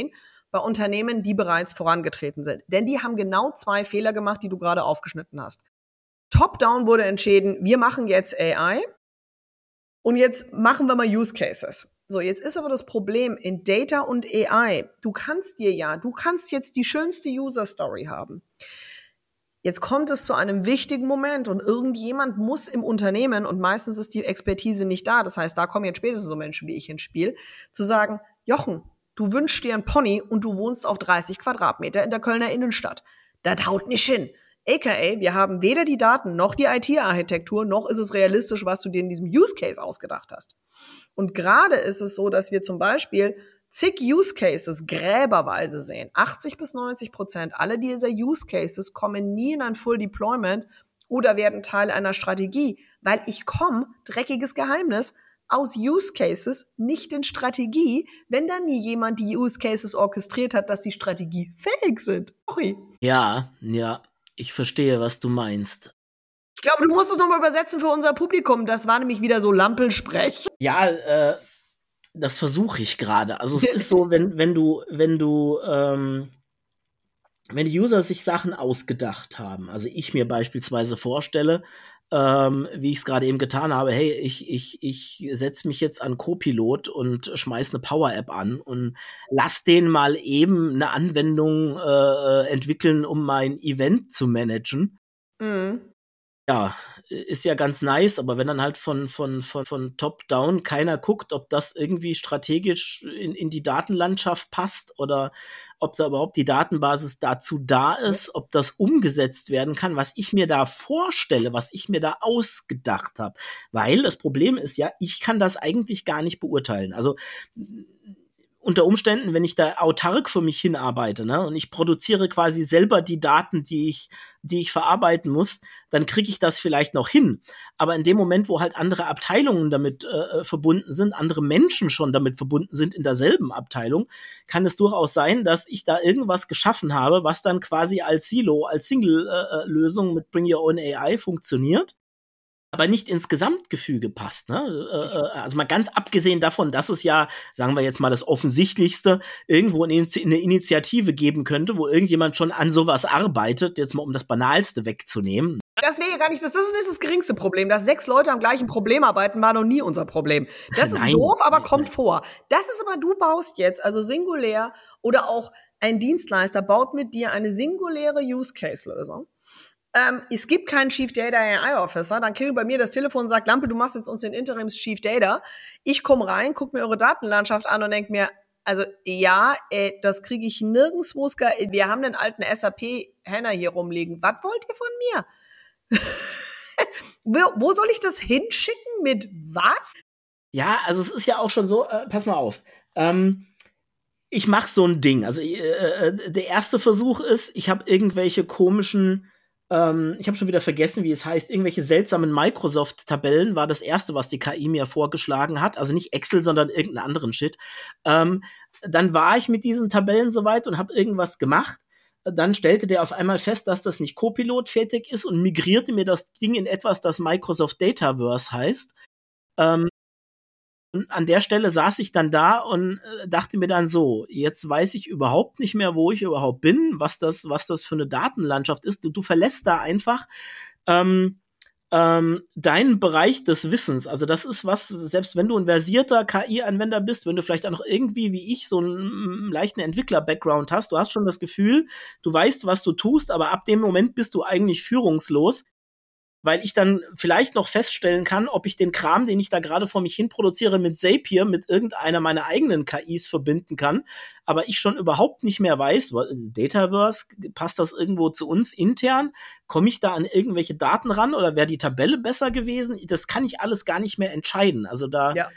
bei Unternehmen, die bereits vorangetreten sind. Denn die haben genau zwei Fehler gemacht, die du gerade aufgeschnitten hast. Top-down wurde entschieden, wir machen jetzt A I und jetzt machen wir mal Use Cases. So, jetzt ist aber das Problem in Data und A I, du kannst dir ja, du kannst jetzt die schönste User-Story haben. Jetzt kommt es zu einem wichtigen Moment und irgendjemand muss im Unternehmen, und meistens ist die Expertise nicht da, das heißt, da kommen jetzt spätestens so Menschen wie ich ins Spiel, zu sagen, Jochen, du wünschst dir einen Pony und du wohnst auf dreißig Quadratmeter in der Kölner Innenstadt. Das haut nicht hin. A K A, wir haben weder die Daten noch die I T-Architektur, noch ist es realistisch, was du dir in diesem Use Case ausgedacht hast. Und gerade ist es so, dass wir zum Beispiel zig Use Cases gräberweise sehen. achtzig bis neunzig Prozent aller dieser Use Cases kommen nie in ein Full Deployment oder werden Teil einer Strategie, weil ich komme, dreckiges Geheimnis, aus Use Cases, nicht in Strategie, wenn dann nie jemand die Use Cases orchestriert hat, dass die Strategie fähig sind. Sorry. Ja, ja, ich verstehe, was du meinst. Ich glaube, du musst es nochmal übersetzen für unser Publikum. Das war nämlich wieder so Lampelsprech. Ja, äh, das versuche ich gerade. Also es ist so, wenn, wenn du, wenn du, ähm, wenn die User sich Sachen ausgedacht haben, also ich mir beispielsweise vorstelle, ähm, wie ich es gerade eben getan habe, hey, ich, ich, ich setze mich jetzt an Copilot und schmeiß eine Power-App an und lass den mal eben eine Anwendung äh, entwickeln, um mein Event zu managen. Mhm. Ja, ist ja ganz nice, aber wenn dann halt von, von, von, von top-down keiner guckt, ob das irgendwie strategisch in, in die Datenlandschaft passt oder ob da überhaupt die Datenbasis dazu da ist, ob das umgesetzt werden kann, was ich mir da vorstelle, was ich mir da ausgedacht habe. Weil das Problem ist ja, ich kann das eigentlich gar nicht beurteilen. Also unter Umständen, wenn ich da autark für mich hinarbeite, ne, und ich produziere quasi selber die Daten, die ich, die ich verarbeiten muss, dann kriege ich das vielleicht noch hin. Aber in dem Moment, wo halt andere Abteilungen damit äh, verbunden sind, andere Menschen schon damit verbunden sind in derselben Abteilung, kann es durchaus sein, dass ich da irgendwas geschaffen habe, was dann quasi als Silo, als Single-Lösung äh, mit Bring Your Own A I funktioniert, aber nicht ins Gesamtgefüge passt. Ne? Äh, also mal ganz abgesehen davon, dass es ja, sagen wir jetzt mal das Offensichtlichste, irgendwo eine Initiative geben könnte, wo irgendjemand schon an sowas arbeitet, jetzt mal um das Banalste wegzunehmen. Das wäre ja gar nicht, das ist das, das geringste Problem. Dass sechs Leute am gleichen Problem arbeiten, war noch nie unser Problem. Das ist Nein, doof, aber nein, kommt nein. vor. Das ist aber, du baust jetzt, also singulär oder auch ein Dienstleister baut mit dir eine singuläre Use-Case-Lösung. Ähm, es gibt keinen Chief Data A I Officer, dann klingelt bei mir das Telefon und sagt, Lampe, du machst jetzt uns den Interims Chief Data. Ich komme rein, gucke mir eure Datenlandschaft an und denke mir, also ja, äh, das kriege ich nirgendwo. Wir haben einen alten S A P-Henner hier rumliegen. Was wollt ihr von mir? wo, wo soll ich das hinschicken? Mit was? Ja, also es ist ja auch schon so, äh, pass mal auf, ähm, ich mache so ein Ding. Also äh, der erste Versuch ist, ich habe irgendwelche komischen Ähm, ich habe schon wieder vergessen, wie es heißt. Irgendwelche seltsamen Microsoft-Tabellen war das erste, was die K I mir vorgeschlagen hat. Also nicht Excel, sondern irgendeinen anderen Shit. Ähm, dann war ich mit diesen Tabellen soweit und habe irgendwas gemacht. Dann stellte der auf einmal fest, dass das nicht Copilot fertig ist und migrierte mir das Ding in etwas, das Microsoft Dataverse heißt. Ähm, Und an der Stelle saß ich dann da und äh, dachte mir dann so, jetzt weiß ich überhaupt nicht mehr, wo ich überhaupt bin, was das, was das für eine Datenlandschaft ist. Du, du verlässt da einfach ähm, ähm, deinen Bereich des Wissens. Also das ist was, selbst wenn du ein versierter K I-Anwender bist, wenn du vielleicht auch noch irgendwie wie ich so einen leichten Entwickler-Background hast, du hast schon das Gefühl, du weißt, was du tust, aber ab dem Moment bist du eigentlich führungslos, weil ich dann vielleicht noch feststellen kann, ob ich den Kram, den ich da gerade vor mich hin produziere, mit Zapier, mit irgendeiner meiner eigenen K Is verbinden kann, aber ich schon überhaupt nicht mehr weiß, Dataverse, passt das irgendwo zu uns intern? Komme ich da an irgendwelche Daten ran oder wäre die Tabelle besser gewesen? Das kann ich alles gar nicht mehr entscheiden. Also da, ja.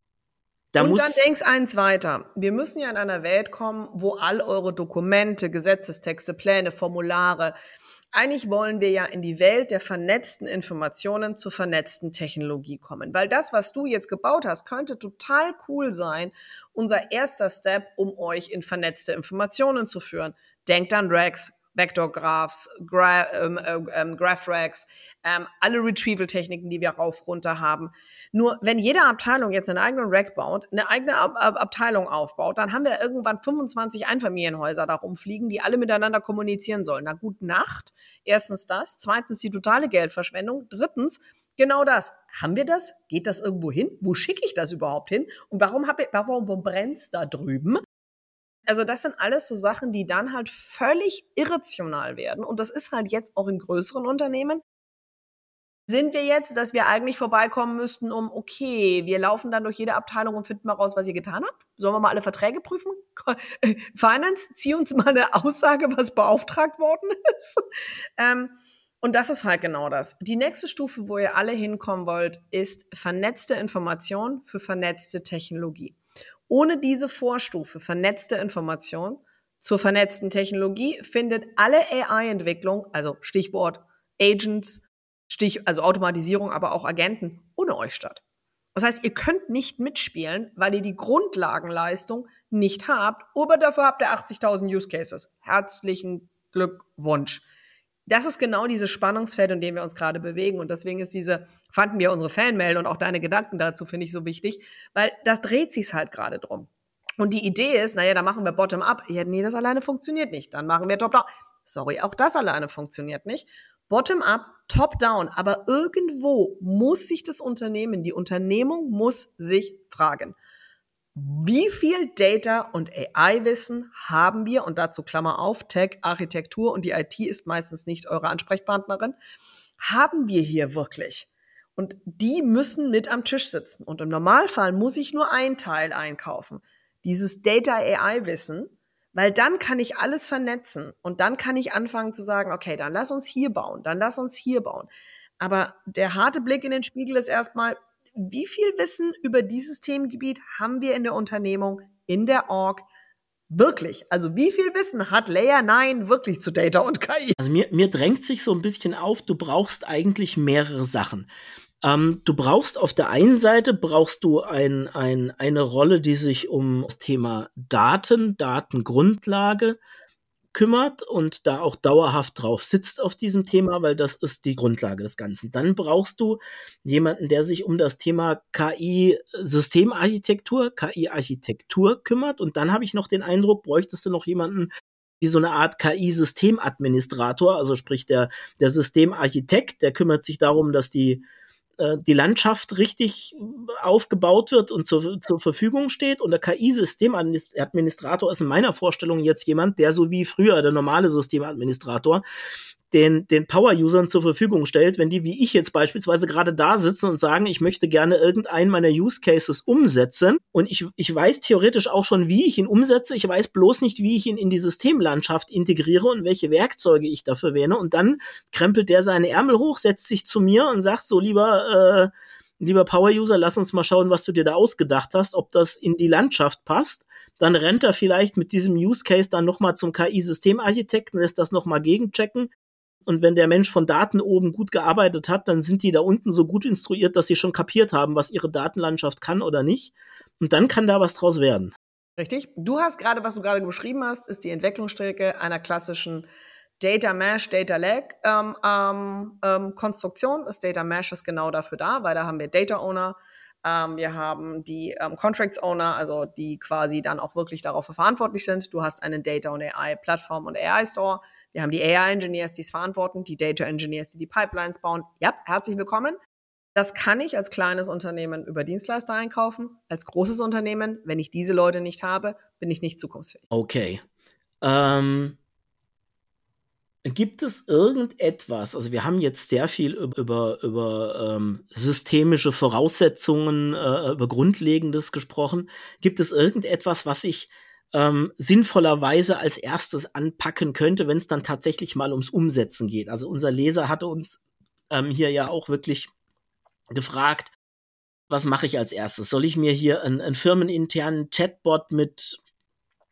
da Und muss dann denkst eins weiter. Wir müssen ja in einer Welt kommen, wo all eure Dokumente, Gesetzestexte, Pläne, Formulare, eigentlich wollen wir ja in die Welt der vernetzten Informationen zur vernetzten Technologie kommen. Weil das, was du jetzt gebaut hast, könnte total cool sein. Unser erster Step, um euch in vernetzte Informationen zu führen. Denkt an Rex. Vector-Graphs, Gra ähm, ähm, GraphRags, ähm, alle Retrieval-Techniken, die wir rauf, runter haben. Nur wenn jede Abteilung jetzt einen eigenen Rack baut, eine eigene Ab Ab Abteilung aufbaut, dann haben wir irgendwann fünfundzwanzig Einfamilienhäuser da rumfliegen, die alle miteinander kommunizieren sollen. Na gut, Nacht. Erstens das. Zweitens die totale Geldverschwendung. Drittens, genau das. Haben wir das? Geht das irgendwo hin? Wo schicke ich das überhaupt hin? Und warum, hab ich, warum brennt's da drüben? Also das sind alles so Sachen, die dann halt völlig irrational werden. Und das ist halt jetzt auch in größeren Unternehmen. Sind wir jetzt, dass wir eigentlich vorbeikommen müssten, um, okay, wir laufen dann durch jede Abteilung und finden mal raus, was ihr getan habt? Sollen wir mal alle Verträge prüfen? Finance, zieh uns mal eine Aussage, was beauftragt worden ist. ähm, und das ist halt genau das. Die nächste Stufe, wo ihr alle hinkommen wollt, ist vernetzte Information für vernetzte Technologie. Ohne diese Vorstufe, vernetzte Information zur vernetzten Technologie, findet alle A I-Entwicklung, also Stichwort Agents, Stich, also Automatisierung, aber auch Agenten, ohne euch statt. Das heißt, ihr könnt nicht mitspielen, weil ihr die Grundlagenleistung nicht habt, aber dafür habt ihr achtzigtausend Use Cases. Herzlichen Glückwunsch. Das ist genau dieses Spannungsfeld, in dem wir uns gerade bewegen. Und deswegen ist diese, fanden wir unsere Fanmail und auch deine Gedanken dazu, finde ich so wichtig, weil das dreht sich halt gerade drum. Und die Idee ist, naja, da machen wir Bottom-up. Ja, nee, das alleine funktioniert nicht. Dann machen wir Top-down. Sorry, auch das alleine funktioniert nicht. Bottom-up, Top-down. Aber irgendwo muss sich das Unternehmen, die Unternehmung muss sich fragen, wie viel Data und A I-Wissen haben wir, und dazu Klammer auf, Tech, Architektur, und die I T ist meistens nicht eure Ansprechpartnerin, haben wir hier wirklich? Und die müssen mit am Tisch sitzen. Und im Normalfall muss ich nur ein Teil einkaufen, dieses Data-A I-Wissen, weil dann kann ich alles vernetzen und dann kann ich anfangen zu sagen, okay, dann lass uns hier bauen, dann lass uns hier bauen. Aber der harte Blick in den Spiegel ist erstmal, wie viel Wissen über dieses Themengebiet haben wir in der Unternehmung, in der Org? Wirklich? Also wie viel Wissen hat Layer neun wirklich zu Data und K I? Also mir, mir drängt sich so ein bisschen auf, du brauchst eigentlich mehrere Sachen. Ähm, du brauchst auf der einen Seite brauchst du ein, ein, eine Rolle, die sich um das Thema Daten, Datengrundlage kümmert und da auch dauerhaft drauf sitzt auf diesem Thema, weil das ist die Grundlage des Ganzen. Dann brauchst du jemanden, der sich um das Thema K I-Systemarchitektur, K I-Architektur kümmert. Und dann habe ich noch den Eindruck, bräuchtest du noch jemanden wie so eine Art K I-Systemadministrator, also sprich der, der Systemarchitekt, der kümmert sich darum, dass die die Landschaft richtig aufgebaut wird und zur, zur Verfügung steht. Und der K I-Systemadministrator ist in meiner Vorstellung jetzt jemand, der so wie früher der normale Systemadministrator den, den Power-Usern zur Verfügung stellt, wenn die wie ich jetzt beispielsweise gerade da sitzen und sagen, ich möchte gerne irgendeinen meiner Use-Cases umsetzen und ich, ich weiß theoretisch auch schon, wie ich ihn umsetze, ich weiß bloß nicht, wie ich ihn in die Systemlandschaft integriere und welche Werkzeuge ich dafür wähle, und dann krempelt der seine Ärmel hoch, setzt sich zu mir und sagt so, lieber, äh, lieber Power-User, lass uns mal schauen, was du dir da ausgedacht hast, ob das in die Landschaft passt. Dann rennt er vielleicht mit diesem Use-Case dann nochmal zum K I-Systemarchitekten, lässt das nochmal gegenchecken. Und wenn der Mensch von Daten oben gut gearbeitet hat, dann sind die da unten so gut instruiert, dass sie schon kapiert haben, was ihre Datenlandschaft kann oder nicht. Und dann kann da was draus werden. Richtig. Du hast gerade, was du gerade beschrieben hast, ist die Entwicklungsstrecke einer klassischen Data Mesh, Data Lake ähm, ähm, ähm, Konstruktion. Das Data Mesh ist genau dafür da, weil da haben wir Data Owner, ähm, wir haben die ähm, Contracts Owner, also die quasi dann auch wirklich darauf verantwortlich sind. Du hast eine Data und A I Plattform und A I Store. Wir haben die A I Engineers, die es verantworten, die Data Engineers, die die Pipelines bauen. Ja, herzlich willkommen. Das kann ich als kleines Unternehmen über Dienstleister einkaufen. Als großes Unternehmen, wenn ich diese Leute nicht habe, bin ich nicht zukunftsfähig. Okay. Ähm, gibt es irgendetwas, also wir haben jetzt sehr viel über, über ähm, systemische Voraussetzungen, äh, über Grundlegendes gesprochen. Gibt es irgendetwas, was ich ähm, sinnvollerweise als erstes anpacken könnte, wenn es dann tatsächlich mal ums Umsetzen geht? Also unser Leser hatte uns ähm, hier ja auch wirklich gefragt, was mache ich als erstes? Soll ich mir hier einen, einen firmeninternen Chatbot mit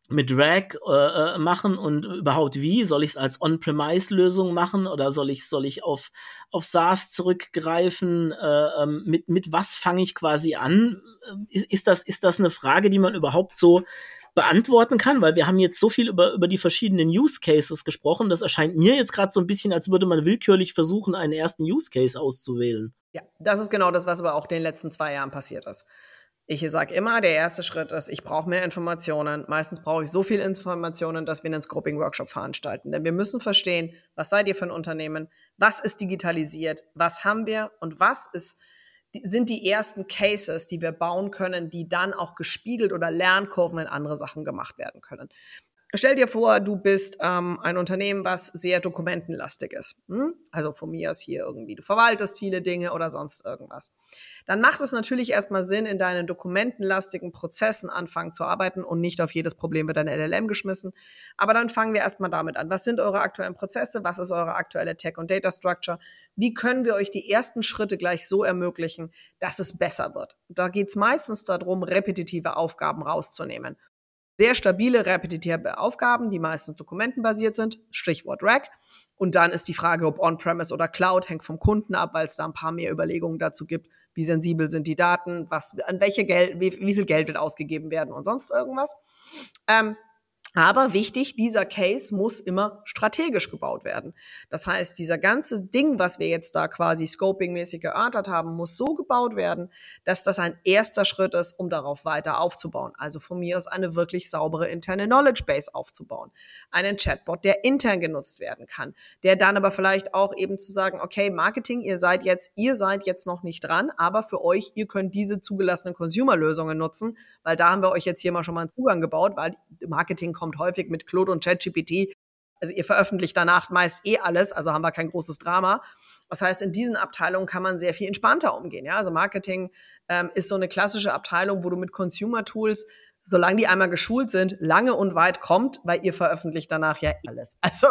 mit Rag äh, machen und überhaupt wie? Soll ich es als On-Premise-Lösung machen oder soll ich soll ich auf auf SaaS zurückgreifen? Äh, mit mit was fange ich quasi an? Ist, ist das ist das eine Frage, die man überhaupt so beantworten kann? Weil wir haben jetzt so viel über über die verschiedenen Use Cases gesprochen. Das erscheint mir jetzt gerade so ein bisschen, als würde man willkürlich versuchen, einen ersten Use Case auszuwählen. Ja, das ist genau das, was aber auch in den letzten zwei Jahren passiert ist. Ich sage immer, der erste Schritt ist, ich brauche mehr Informationen. Meistens brauche ich so viel Informationen, dass wir einen Scoping-Workshop veranstalten. Denn wir müssen verstehen, was seid ihr für ein Unternehmen, was ist digitalisiert, was haben wir und was ist, sind die ersten Cases, die wir bauen können, die dann auch gespiegelt oder Lernkurven in andere Sachen gemacht werden können. Stell dir vor, du bist ähm, ein Unternehmen, was sehr dokumentenlastig ist. Hm? Also von mir aus hier irgendwie, du verwaltest viele Dinge oder sonst irgendwas. Dann macht es natürlich erstmal Sinn, in deinen dokumentenlastigen Prozessen anfangen zu arbeiten und nicht auf jedes Problem wird ein L L M geschmissen. Aber dann fangen wir erstmal damit an. Was sind eure aktuellen Prozesse? Was ist eure aktuelle Tech- und Data Structure? Wie können wir euch die ersten Schritte gleich so ermöglichen, dass es besser wird? Da geht es meistens darum, repetitive Aufgaben rauszunehmen. Sehr stabile, repetitive Aufgaben, die meistens dokumentenbasiert sind, Stichwort Rag. Und dann ist die Frage, ob On-Premise oder Cloud, hängt vom Kunden ab, weil es da ein paar mehr Überlegungen dazu gibt. Wie sensibel sind die Daten, was, an welche Geld, wie, wie viel Geld wird ausgegeben werden und sonst irgendwas. Ähm, Aber wichtig, dieser Case muss immer strategisch gebaut werden. Das heißt, dieser ganze Ding, was wir jetzt da quasi scoping-mäßig erörtert haben, muss so gebaut werden, dass das ein erster Schritt ist, um darauf weiter aufzubauen. Also von mir aus eine wirklich saubere interne Knowledge Base aufzubauen. Einen Chatbot, der intern genutzt werden kann. Der dann aber vielleicht auch eben zu sagen, okay, Marketing, ihr seid jetzt, ihr seid jetzt noch nicht dran, aber für euch, ihr könnt diese zugelassenen Consumer-Lösungen nutzen, weil da haben wir euch jetzt hier mal schon mal einen Zugang gebaut, weil Marketing kommt häufig mit Claude und ChatGPT. Also ihr veröffentlicht danach meist eh alles, also haben wir kein großes Drama. Das heißt, in diesen Abteilungen kann man sehr viel entspannter umgehen. Ja? Also Marketing ähm, ist so eine klassische Abteilung, wo du mit Consumer-Tools, solange die einmal geschult sind, lange und weit kommt, weil ihr veröffentlicht danach ja alles. Also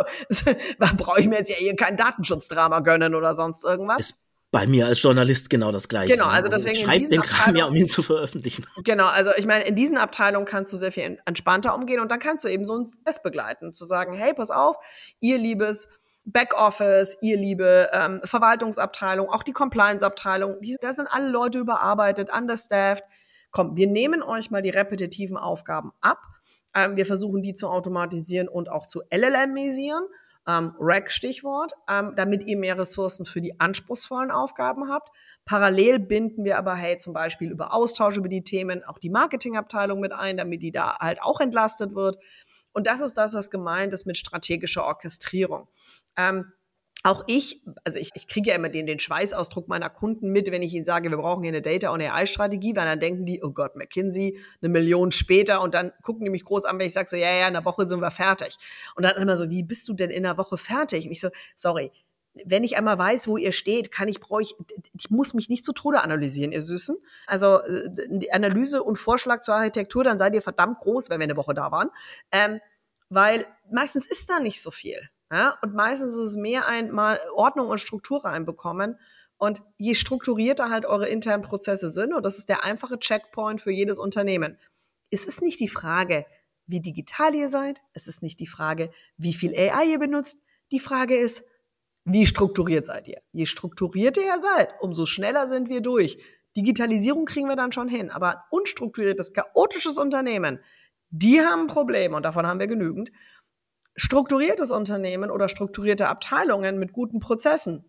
da brauche ich mir jetzt ja hier kein Datenschutzdrama gönnen oder sonst irgendwas. Es Bei mir als Journalist genau das Gleiche. Genau, also deswegen in diesen den Kram ja, um ihn zu veröffentlichen. Genau, also ich meine, in diesen Abteilungen kannst du sehr viel entspannter umgehen und dann kannst du eben so ein Fest begleiten, zu sagen, hey, pass auf, ihr liebes Backoffice, ihr liebe ähm, Verwaltungsabteilung, auch die Compliance-Abteilung, die, da sind alle Leute überarbeitet, understaffed. Komm, wir nehmen euch mal die repetitiven Aufgaben ab. Ähm, wir versuchen, die zu automatisieren und auch zu L L M-isieren. Ähm, Rag Stichwort, ähm, damit ihr mehr Ressourcen für die anspruchsvollen Aufgaben habt. Parallel binden wir aber, hey, zum Beispiel über Austausch über die Themen auch die Marketingabteilung mit ein, damit die da halt auch entlastet wird. Und das ist das, was gemeint ist mit strategischer Orchestrierung. Ähm, Auch ich, also ich, ich kriege ja immer den, den Schweißausdruck meiner Kunden mit, wenn ich ihnen sage, wir brauchen hier eine Data- und A I-Strategie, weil dann denken die, oh Gott, McKinsey, eine Million später und dann gucken die mich groß an, wenn ich sage so, ja, ja, in einer Woche sind wir fertig. Und dann immer so, wie bist du denn in einer Woche fertig? Und ich so, sorry, wenn ich einmal weiß, wo ihr steht, kann ich, brauche ich, ich muss mich nicht zu Tode analysieren, ihr Süßen. Also die Analyse und Vorschlag zur Architektur, dann seid ihr verdammt groß, wenn wir eine Woche da waren, ähm, weil meistens ist da nicht so viel. Ja, und meistens ist es mehr ein mal Ordnung und Struktur reinbekommen. Und je strukturierter halt eure internen Prozesse sind, und das ist der einfache Checkpoint für jedes Unternehmen, es ist nicht die Frage, wie digital ihr seid, es ist nicht die Frage, wie viel A I ihr benutzt, die Frage ist, wie strukturiert seid ihr? Je strukturierter ihr seid, umso schneller sind wir durch. Digitalisierung kriegen wir dann schon hin, aber ein unstrukturiertes, chaotisches Unternehmen, die haben ein Problem und davon haben wir genügend. Strukturiertes Unternehmen oder strukturierte Abteilungen mit guten Prozessen.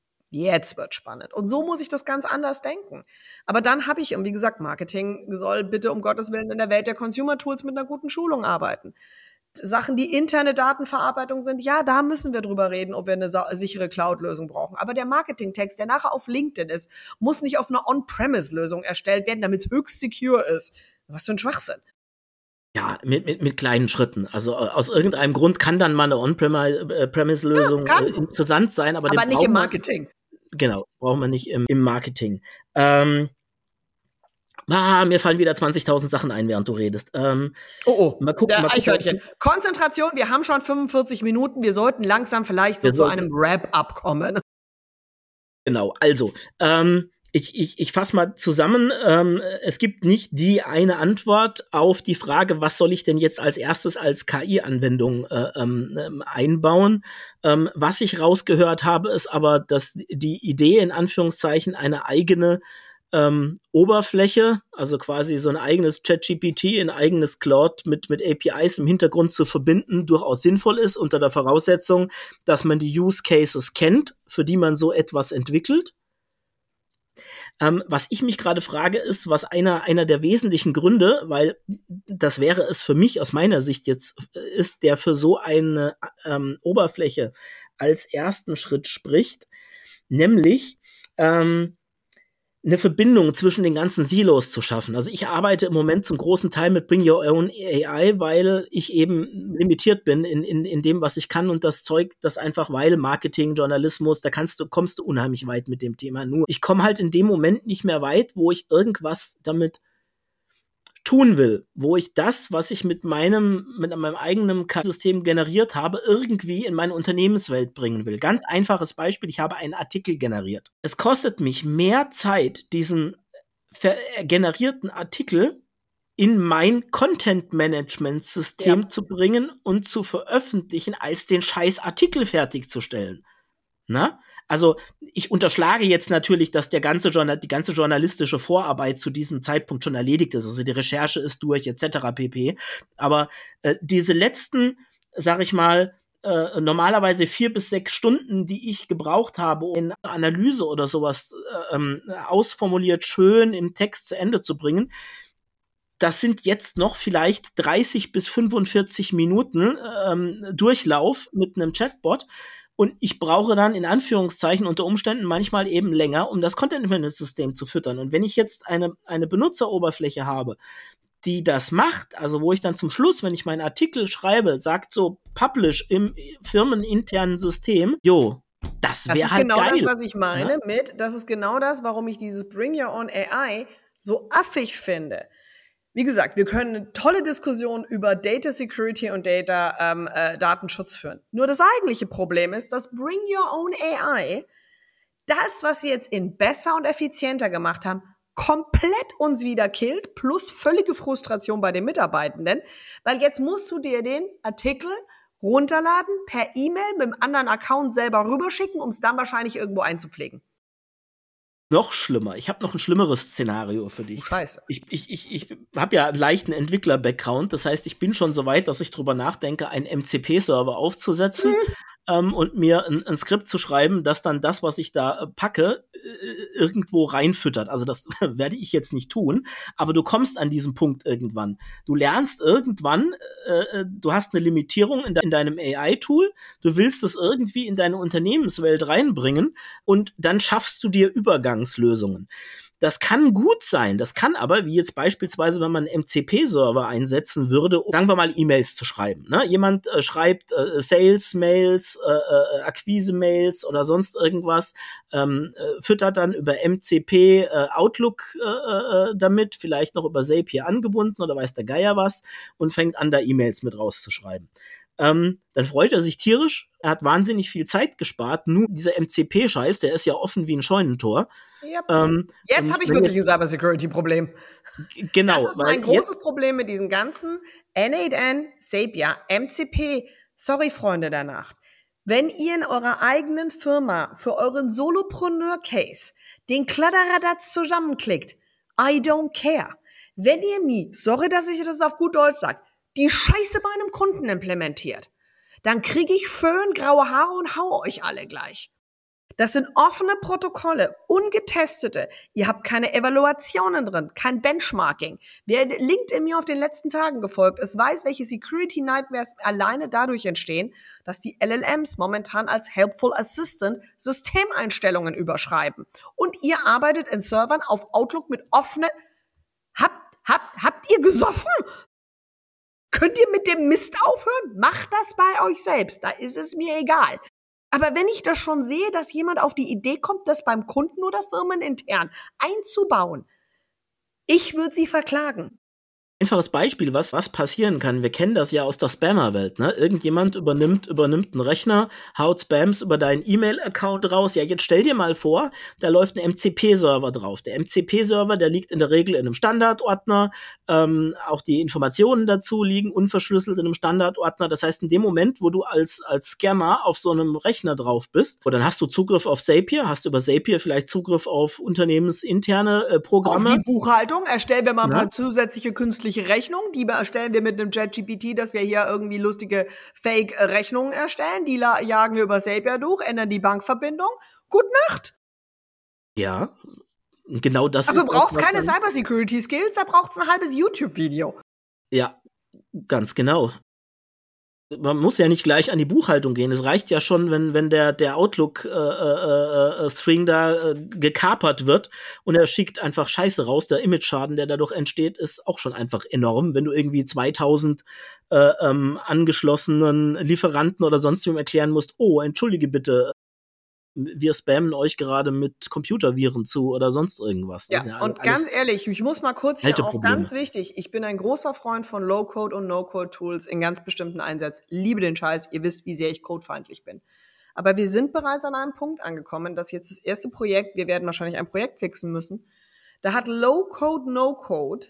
Jetzt wird spannend. Und so muss ich das ganz anders denken. Aber dann habe ich, und wie gesagt, Marketing soll bitte um Gottes Willen in der Welt der Consumer Tools mit einer guten Schulung arbeiten. Sachen, die interne Datenverarbeitung sind, ja, da müssen wir drüber reden, ob wir eine sichere Cloud-Lösung brauchen. Aber der Marketing-Text, der nachher auf LinkedIn ist, muss nicht auf einer On-Premise-Lösung erstellt werden, damit es höchst secure ist. Was für ein Schwachsinn. Ja, mit, mit, mit kleinen Schritten. Also aus irgendeinem Grund kann dann mal eine On-Premise-Lösung ja, äh, interessant sein, aber, aber den nicht im Marketing. Man, genau, brauchen wir nicht im, im Marketing. Ähm, ah, mir fallen wieder zwanzigtausend Sachen ein, während du redest. Ähm, oh, oh, mal gucken, mal gucken. Konzentration, wir haben schon fünfundvierzig Minuten, wir sollten langsam vielleicht so wir zu einem Wrap-up kommen. Genau, also, ähm, Ich, ich, ich fasse mal zusammen. Ähm, es gibt nicht die eine Antwort auf die Frage, was soll ich denn jetzt als erstes als K I-Anwendung äh, ähm, einbauen. Ähm, was ich rausgehört habe, ist aber, dass die Idee in Anführungszeichen eine eigene ähm, Oberfläche, also quasi so ein eigenes ChatGPT, ein eigenes Claude mit, mit A P Is im Hintergrund zu verbinden, durchaus sinnvoll ist, unter der Voraussetzung, dass man die Use Cases kennt, für die man so etwas entwickelt. Ähm, was ich mich gerade frage, ist, was einer, einer der wesentlichen Gründe, weil das wäre es für mich aus meiner Sicht jetzt, ist, der für so eine ähm, Oberfläche als ersten Schritt spricht, nämlich ähm, eine Verbindung zwischen den ganzen Silos zu schaffen. Also ich arbeite im Moment zum großen Teil mit Bring Your Own A I, weil ich eben limitiert bin in, in, in dem, was ich kann und das Zeug, das einfach, weil Marketing, Journalismus, da kannst du, kommst du unheimlich weit mit dem Thema. Nur ich komme halt in dem Moment nicht mehr weit, wo ich irgendwas damit tun will, wo ich das, was ich mit meinem, mit meinem eigenen System generiert habe, irgendwie in meine Unternehmenswelt bringen will. Ganz einfaches Beispiel, ich habe einen Artikel generiert. Es kostet mich mehr Zeit, diesen generierten Artikel in mein Content-Management-System ja. zu bringen und zu veröffentlichen, als den scheiß Artikel fertigzustellen. Na? Also ich unterschlage jetzt natürlich, dass der ganze Journal- die ganze journalistische Vorarbeit zu diesem Zeitpunkt schon erledigt ist. Also die Recherche ist durch, et cetera pp. Aber äh, diese letzten, sag ich mal, äh, normalerweise vier bis sechs Stunden, die ich gebraucht habe, um eine Analyse oder sowas äh, ähm, ausformuliert schön im Text zu Ende zu bringen, das sind jetzt noch vielleicht dreißig bis fünfundvierzig Minuten ähm, Durchlauf mit einem Chatbot. Und ich brauche dann in Anführungszeichen unter Umständen manchmal eben länger, um das Content-Management-System zu füttern. Und wenn ich jetzt eine, eine Benutzeroberfläche habe, die das macht, also wo ich dann zum Schluss, wenn ich meinen Artikel schreibe, sagt so Publish im firmeninternen System, jo, das wäre halt geil. Das ist genau das, was ich meine ja? mit, das ist genau das, warum ich dieses Bring Your Own A I so affig finde. Wie gesagt, wir können eine tolle Diskussion über Data Security und Data ähm, äh, Datenschutz führen. Nur das eigentliche Problem ist, dass Bring Your Own A I, das, was wir jetzt in besser und effizienter gemacht haben, komplett uns wieder killt, plus völlige Frustration bei den Mitarbeitenden, weil jetzt musst du dir den Artikel runterladen, per E-Mail mit einem anderen Account selber rüberschicken, um es dann wahrscheinlich irgendwo einzupflegen. Noch schlimmer. Ich habe noch ein schlimmeres Szenario für dich. Oh, Scheiße. Ich, ich, ich, ich habe ja einen leichten Entwickler-Background. Das heißt, ich bin schon so weit, dass ich drüber nachdenke, einen M C P-Server aufzusetzen mhm. ähm, und mir ein, ein Skript zu schreiben, das dann das, was ich da äh, packe, äh, irgendwo reinfüttert. Also das werde ich jetzt nicht tun. Aber du kommst an diesen Punkt irgendwann. Du lernst irgendwann, äh, du hast eine Limitierung in, de- in deinem A I-Tool. Du willst es irgendwie in deine Unternehmenswelt reinbringen und dann schaffst du dir Übergang Lösungen. Das kann gut sein, das kann aber, wie jetzt beispielsweise, wenn man einen M C P-Server einsetzen würde, um, sagen wir mal, E-Mails zu schreiben. Ne? Jemand äh, schreibt äh, Sales-Mails, äh, äh, Akquise-Mails oder sonst irgendwas, ähm, äh, füttert dann über M C P äh, Outlook äh, äh, damit, vielleicht noch über Zapier angebunden oder weiß der Geier was und fängt an, da E-Mails mit rauszuschreiben. Ähm, dann freut er sich tierisch, er hat wahnsinnig viel Zeit gespart, nur dieser M C P-Scheiß, der ist ja offen wie ein Scheunentor. Yep. Ähm, jetzt habe ich wirklich jetzt, ein Cybersecurity-Problem. G- genau. Das ist mein großes jetzt, Problem mit diesen ganzen N acht N, Zapier, M C P. Sorry, Freunde der Nacht. Wenn ihr in eurer eigenen Firma für euren Solopreneur-Case den Kladderadatz zusammenklickt, I don't care. Wenn ihr mir, sorry, dass ich das auf gut Deutsch sage, die Scheiße bei einem Kunden implementiert, dann kriege ich Föhn, graue Haare und hau euch alle gleich. Das sind offene Protokolle, ungetestete. Ihr habt keine Evaluationen drin, kein Benchmarking. Wer LinkedIn mir auf den letzten Tagen gefolgt ist, weiß, welche Security Nightmares alleine dadurch entstehen, dass die L L Ms momentan als Helpful Assistant Systemeinstellungen überschreiben. Und ihr arbeitet in Servern auf Outlook mit offenen... Habt, habt, habt ihr gesoffen? Könnt ihr mit dem Mist aufhören? Macht das bei euch selbst, da ist es mir egal. Aber wenn ich das schon sehe, dass jemand auf die Idee kommt, das beim Kunden oder firmenintern einzubauen, ich würde sie verklagen. Einfaches Beispiel, was, was passieren kann. Wir kennen das ja aus der Spammer-Welt, ne? Irgendjemand übernimmt, übernimmt einen Rechner, haut Spams über deinen E-Mail-Account raus. Ja, jetzt stell dir mal vor, da läuft ein M C P-Server drauf. Der M C P-Server, der liegt in der Regel in einem Standardordner. Ähm, auch die Informationen dazu liegen unverschlüsselt in einem Standardordner. Das heißt, in dem Moment, wo du als, als Scammer auf so einem Rechner drauf bist, dann hast du Zugriff auf Zapier, hast über Zapier vielleicht Zugriff auf unternehmensinterne äh, Programme. Auf die Buchhaltung erstellen wir mal ein paar zusätzliche künstliche Rechnungen, die erstellen wir mit einem ChatGPT, dass wir hier irgendwie lustige Fake-Rechnungen erstellen, die jagen wir über Zapier durch, ändern die Bankverbindung. Gute Nacht. Ja, genau das. Dafür braucht es keine Cybersecurity-Skills, da braucht es ein halbes YouTube-Video. Ja, ganz genau. Man muss ja nicht gleich an die Buchhaltung gehen. Es reicht ja schon, wenn, wenn der, der Outlook-String äh, äh, da äh, gekapert wird und er schickt einfach Scheiße raus. Der Image-Schaden, der dadurch entsteht, ist auch schon einfach enorm. Wenn du irgendwie zweitausend äh, ähm, angeschlossenen Lieferanten oder sonst wem erklären musst, oh, entschuldige bitte, wir spammen euch gerade mit Computerviren zu oder sonst irgendwas. Ja, ja und ganz ehrlich, ich muss mal kurz hier auch Probleme. Ganz wichtig, ich bin ein großer Freund von Low-Code und No-Code-Tools in ganz bestimmten Einsätzen. Liebe den Scheiß, ihr wisst, wie sehr ich codefeindlich bin. Aber wir sind bereits an einem Punkt angekommen, dass jetzt das erste Projekt, wir werden wahrscheinlich ein Projekt fixen müssen, da hat Low-Code, No-Code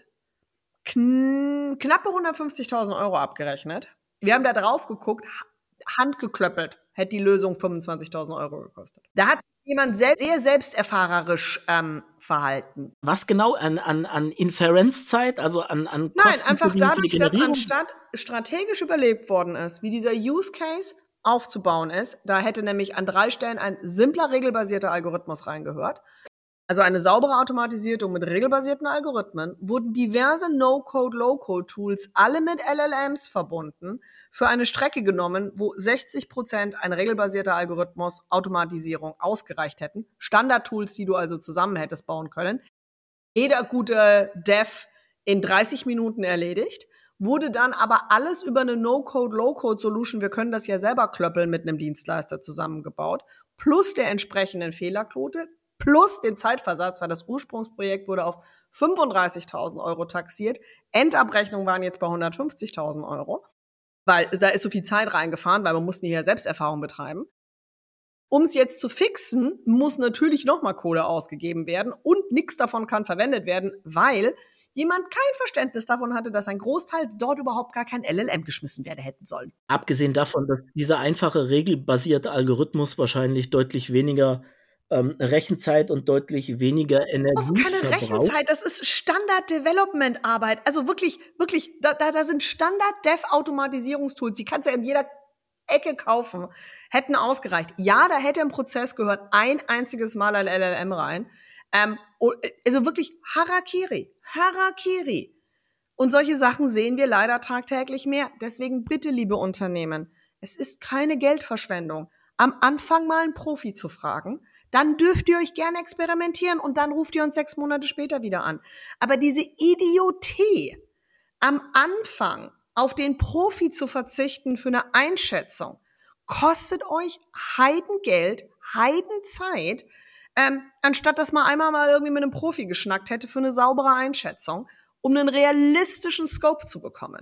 kn- knappe hundertfünfzigtausend Euro abgerechnet. Wir haben da drauf geguckt, handgeklöppelt, hätte die Lösung fünfundzwanzigtausend Euro gekostet. Da hat jemand sehr, sehr selbsterfahrerisch ähm, verhalten. Was genau? An, an, an Inferenzzeit? Also an, an Kosten? Nein, einfach für die, dadurch, für die dass anstatt strategisch überlegt worden ist, wie dieser Use Case aufzubauen ist, da hätte nämlich an drei Stellen ein simpler, regelbasierter Algorithmus reingehört. Also eine saubere Automatisierung mit regelbasierten Algorithmen, wurden diverse No-Code, Low-Code-Tools alle mit L L Ms verbunden, für eine Strecke genommen, wo sechzig Prozent ein regelbasierter Algorithmus Automatisierung ausgereicht hätten. Standard-Tools, die du also zusammen hättest bauen können. Jeder gute Dev in dreißig Minuten erledigt, wurde dann aber alles über eine No-Code, Low-Code-Solution, wir können das ja selber klöppeln, mit einem Dienstleister zusammengebaut, plus der entsprechenden Fehlerquote, plus den Zeitversatz, weil das Ursprungsprojekt wurde auf fünfunddreißigtausend Euro taxiert. Endabrechnungen waren jetzt bei hundertfünfzigtausend Euro, weil da ist so viel Zeit reingefahren, weil man musste hier Selbsterfahrung betreiben. Um es jetzt zu fixen, muss natürlich nochmal Kohle ausgegeben werden und nichts davon kann verwendet werden, weil jemand kein Verständnis davon hatte, dass ein Großteil dort überhaupt gar kein L L M geschmissen werden hätten sollen. Abgesehen davon, dass dieser einfache, regelbasierte Algorithmus wahrscheinlich deutlich weniger Ähm, Rechenzeit und deutlich weniger Energie. Das ist keine Rechenzeit, das ist Standard-Development-Arbeit. Also wirklich, wirklich, da, da, da sind Standard-Dev-Automatisierungstools, die kannst du in jeder Ecke kaufen, hätten ausgereicht. Ja, da hätte im Prozess gehört ein einziges Mal ein L L M rein. Ähm, also wirklich Harakiri, Harakiri. Und solche Sachen sehen wir leider tagtäglich mehr. Deswegen bitte, liebe Unternehmen, es ist keine Geldverschwendung, am Anfang mal einen Profi zu fragen. Dann dürft ihr euch gerne experimentieren und dann ruft ihr uns sechs Monate später wieder an. Aber diese Idiotie, am Anfang auf den Profi zu verzichten für eine Einschätzung, kostet euch Heidengeld, Heidenzeit, ähm, anstatt dass man einmal mal irgendwie mit einem Profi geschnackt hätte für eine saubere Einschätzung, um einen realistischen Scope zu bekommen.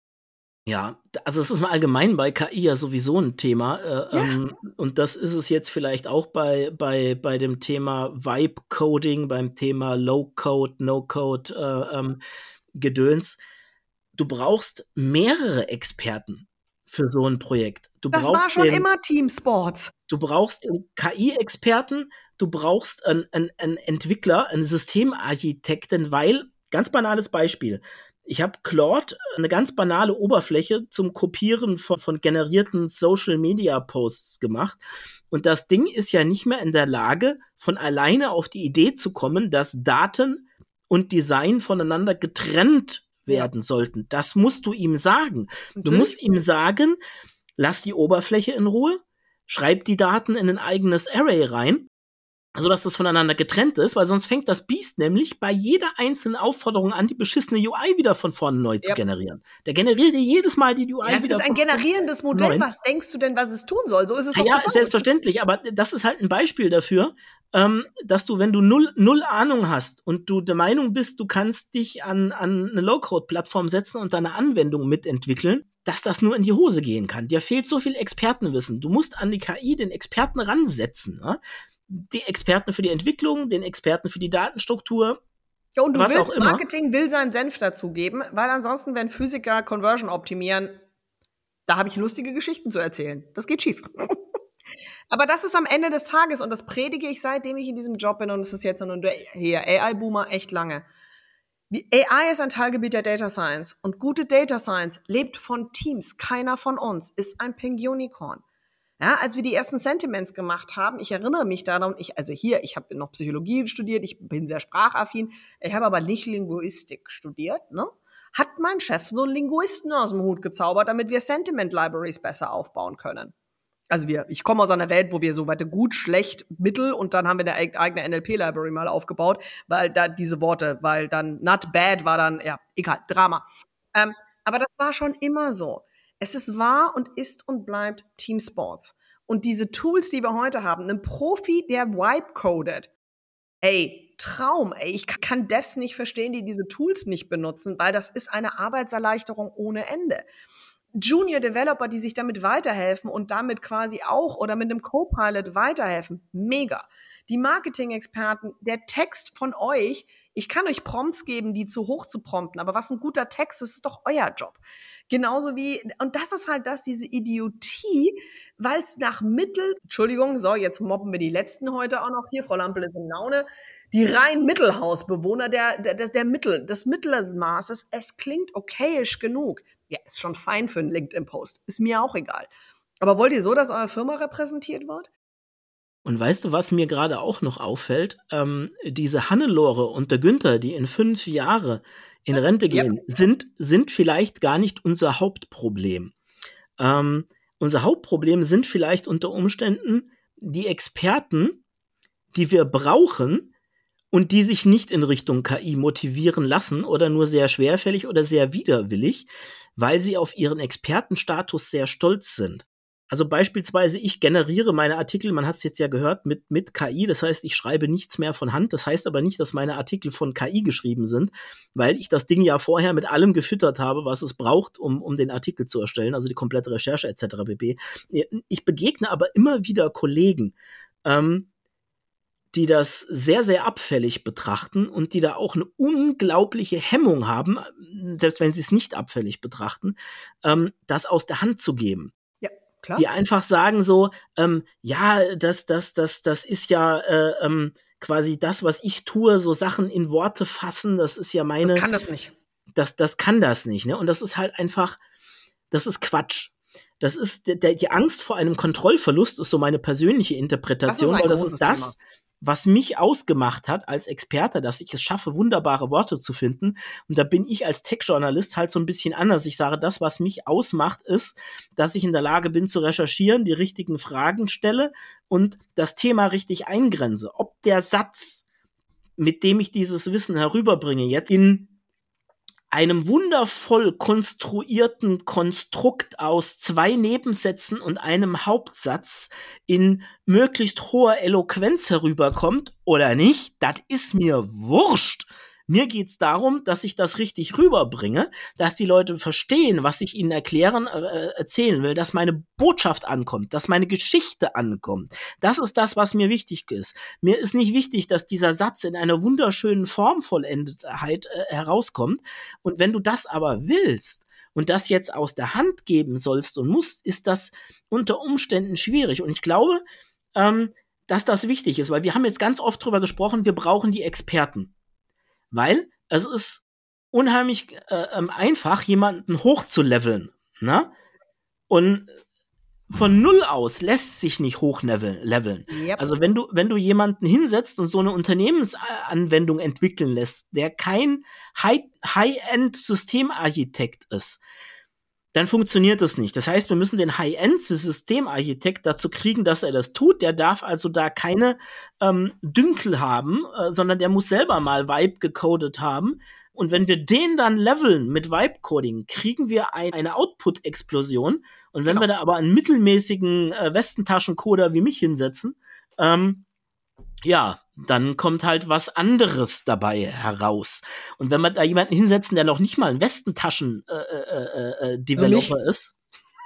Ja, also es ist mal allgemein bei K I ja sowieso ein Thema. Äh, ja. ähm, und das ist es jetzt vielleicht auch bei, bei, bei dem Thema Vibe-Coding, beim Thema Low-Code, No-Code, äh, ähm, Gedöns. Du brauchst mehrere Experten für so ein Projekt. Du das brauchst war schon den, immer Teamsports. Du brauchst einen K I-Experten, du brauchst einen, einen, einen Entwickler, einen Systemarchitekten, weil, ganz banales Beispiel, ich habe Claude, eine ganz banale Oberfläche zum Kopieren von, von generierten Social-Media-Posts gemacht. Und das Ding ist ja nicht mehr in der Lage, von alleine auf die Idee zu kommen, dass Daten und Design voneinander getrennt werden ja. sollten. Das musst du ihm sagen. Natürlich. Du musst ihm sagen, lass die Oberfläche in Ruhe, schreib die Daten in ein eigenes Array rein sodass das voneinander getrennt ist, weil sonst fängt das Biest nämlich bei jeder einzelnen Aufforderung an, die beschissene U I wieder von vorne neu zu Ja. generieren. Der generiert dir jedes Mal die U I Ja, es wieder ist ein von generierendes Modell. neuen. Was denkst du denn, was es tun soll? So ist es Ah doch ja, gebaut. selbstverständlich, aber das ist halt ein Beispiel dafür, ähm, dass du, wenn du null, null Ahnung hast und du der Meinung bist, du kannst dich an, an eine Low-Code-Plattform setzen und deine Anwendung mitentwickeln, dass das nur in die Hose gehen kann. Dir fehlt so viel Expertenwissen. Du musst an die K I den Experten ransetzen. Ne? Die Experten für die Entwicklung, den Experten für die Datenstruktur. Ja, und du was willst, auch immer. Marketing will seinen Senf dazugeben, weil ansonsten, wenn Physiker Conversion optimieren, da habe ich lustige Geschichten zu erzählen. Das geht schief. Aber das ist am Ende des Tages, und das predige ich, seitdem ich in diesem Job bin, und es ist jetzt nur hier A I-Boomer echt lange. A I ist ein Teilgebiet der Data Science, und gute Data Science lebt von Teams. Keiner von uns ist ein Pink Unicorn. Ja, als wir die ersten Sentiments gemacht haben, ich erinnere mich daran, ich, also hier, ich habe noch Psychologie studiert, ich bin sehr sprachaffin, ich habe aber nicht Linguistik studiert, ne? Hat mein Chef so einen Linguisten aus dem Hut gezaubert, damit wir Sentiment Libraries besser aufbauen können. Also wir, ich komme aus einer Welt, wo wir so weiter gut, schlecht, mittel, und dann haben wir eine eigene N L P-Library mal aufgebaut, weil da diese Worte, weil dann not bad war dann, ja, egal, Drama. Ähm, aber das war schon immer so. Es ist wahr und ist und bleibt Teamsports. Und diese Tools, die wir heute haben, ein Profi, der wipe-codet, ey, Traum, ey, ich kann Devs nicht verstehen, die diese Tools nicht benutzen, weil das ist eine Arbeitserleichterung ohne Ende. Junior Developer, die sich damit weiterhelfen und damit quasi auch oder mit einem Copilot weiterhelfen, mega. Die Marketing-Experten, der Text von euch, ich kann euch Prompts geben, die zu hoch zu prompten, aber was ein guter Text ist, ist doch euer Job. Genauso wie, und das ist halt das, diese Idiotie, weil es nach Mittel, Entschuldigung, so, jetzt mobben wir die Letzten heute auch noch hier, Frau Lampel ist in Laune, die reinen Mittelhausbewohner der, der, der Mittel, des Mittelmaßes, es klingt okayisch genug. Ja, ist schon fein für einen LinkedIn-Post. Ist mir auch egal. Aber wollt ihr so, dass eure Firma repräsentiert wird? Und weißt du, was mir gerade auch noch auffällt? Ähm, diese Hannelore und der Günther, die in fünf Jahre in Rente gehen, Yep. sind, sind vielleicht gar nicht unser Hauptproblem. Ähm, unser Hauptproblem sind vielleicht unter Umständen die Experten, die wir brauchen und die sich nicht in Richtung K I motivieren lassen oder nur sehr schwerfällig oder sehr widerwillig, weil sie auf ihren Expertenstatus sehr stolz sind. Also beispielsweise, ich generiere meine Artikel, man hat es jetzt ja gehört, mit, mit K I. Das heißt, ich schreibe nichts mehr von Hand. Das heißt aber nicht, dass meine Artikel von K I geschrieben sind, weil ich das Ding ja vorher mit allem gefüttert habe, was es braucht, um, um den Artikel zu erstellen, also die komplette Recherche et cetera pp. Ich begegne aber immer wieder Kollegen, ähm, die das sehr, sehr abfällig betrachten und die da auch eine unglaubliche Hemmung haben, selbst wenn sie es nicht abfällig betrachten, ähm, das aus der Hand zu geben. Klar. Die einfach sagen so, ähm, ja, das, das, das, das ist ja äh, ähm, quasi das, was ich tue, so Sachen in Worte fassen, das ist ja meine. Das kann das nicht. Das, das kann das nicht, ne? Und das ist halt einfach, das ist Quatsch. Das ist der, die Angst vor einem Kontrollverlust ist so meine persönliche Interpretation, das ist ein weil das großes ist das, Thema. was mich ausgemacht hat als Experte, dass ich es schaffe, wunderbare Worte zu finden. Und da bin ich als Tech-Journalist halt so ein bisschen anders. Ich sage, das, was mich ausmacht, ist, dass ich in der Lage bin zu recherchieren, die richtigen Fragen stelle und das Thema richtig eingrenze. Ob der Satz, mit dem ich dieses Wissen herüberbringe, jetzt in einem wundervoll konstruierten Konstrukt aus zwei Nebensätzen und einem Hauptsatz in möglichst hoher Eloquenz herüberkommt oder nicht, das ist mir wurscht. Mir geht's darum, dass ich das richtig rüberbringe, dass die Leute verstehen, was ich ihnen erklären, äh, erzählen will, dass meine Botschaft ankommt, dass meine Geschichte ankommt. Das ist das, was mir wichtig ist. Mir ist nicht wichtig, dass dieser Satz in einer wunderschönen Formvollendetheit äh, herauskommt. Und wenn du das aber willst und das jetzt aus der Hand geben sollst und musst, ist das unter Umständen schwierig. Und ich glaube, ähm, dass das wichtig ist, weil wir haben jetzt ganz oft drüber gesprochen, wir brauchen die Experten. Weil es ist unheimlich äh, einfach, jemanden hochzuleveln, ne? Und von null aus lässt sich nicht hochleveln. Yep. Also wenn du, wenn du jemanden hinsetzt und so eine Unternehmensanwendung entwickeln lässt, der kein High- High-End-Systemarchitekt ist, dann funktioniert das nicht. Das heißt, wir müssen den High-End-Systemarchitekt dazu kriegen, dass er das tut. Der darf also da keine ähm, Dünkel haben, äh, sondern der muss selber mal Vibe gecodet haben. Und wenn wir den dann leveln mit Vibe-Coding, kriegen wir ein, eine Output-Explosion. Und wenn Genau. wir da aber einen mittelmäßigen äh, Westentaschencoder wie mich hinsetzen, ähm, ja, dann kommt halt was anderes dabei heraus. Und wenn wir da jemanden hinsetzen, der noch nicht mal ein Westentaschen-Developer äh, äh, ist,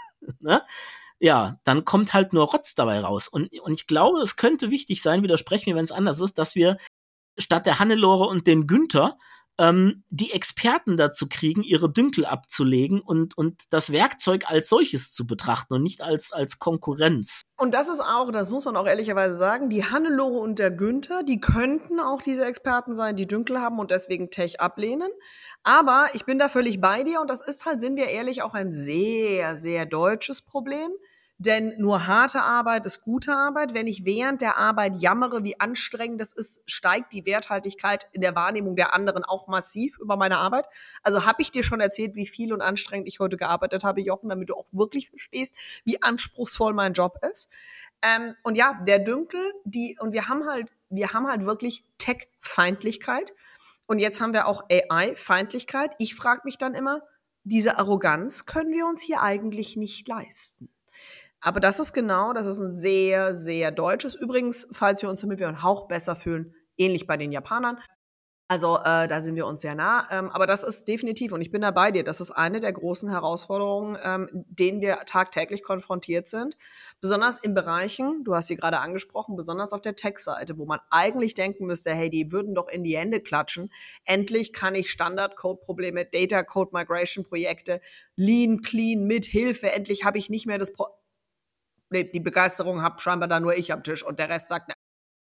ne? Ja, dann kommt halt nur Rotz dabei raus. Und, und ich glaube, es könnte wichtig sein, widersprecht mir, wenn es anders ist, dass wir statt der Hannelore und den Günther ähm, die Experten dazu kriegen, ihre Dünkel abzulegen und, und das Werkzeug als solches zu betrachten und nicht als, als Konkurrenz. Und das ist auch, das muss man auch ehrlicherweise sagen, die Hannelore und der Günther, die könnten auch diese Experten sein, die Dünkel haben und deswegen Tech ablehnen. Aber ich bin da völlig bei dir und das ist halt, sind wir ehrlich, auch ein sehr, sehr deutsches Problem. Denn nur harte Arbeit ist gute Arbeit. Wenn ich während der Arbeit jammere, wie anstrengend das ist, steigt die Werthaltigkeit in der Wahrnehmung der anderen auch massiv über meine Arbeit. Also habe ich dir schon erzählt, wie viel und anstrengend ich heute gearbeitet habe, Jochen, damit du auch wirklich verstehst, wie anspruchsvoll mein Job ist. Ähm, und ja, der Dünkel, die, und wir haben halt, wir haben halt wirklich Tech-Feindlichkeit. Und jetzt haben wir auch A I-Feindlichkeit. Ich frage mich dann immer, diese Arroganz können wir uns hier eigentlich nicht leisten. Aber das ist genau, das ist ein sehr, sehr deutsches. Übrigens, falls wir uns, damit wir einen Hauch besser fühlen, ähnlich bei den Japanern. Also äh, da sind wir uns sehr nah. Ähm, aber das ist definitiv, und ich bin da bei dir, das ist eine der großen Herausforderungen, ähm, denen wir tagtäglich konfrontiert sind. Besonders in Bereichen, du hast sie gerade angesprochen, besonders auf der Tech-Seite, wo man eigentlich denken müsste, hey, die würden doch in die Hände klatschen. Endlich kann ich Standard-Code-Probleme, Data-Code-Migration-Projekte, Lean, Clean, mit Hilfe, endlich habe ich nicht mehr das Pro- Nee, die Begeisterung habe scheinbar da nur ich am Tisch und der Rest sagt, ne.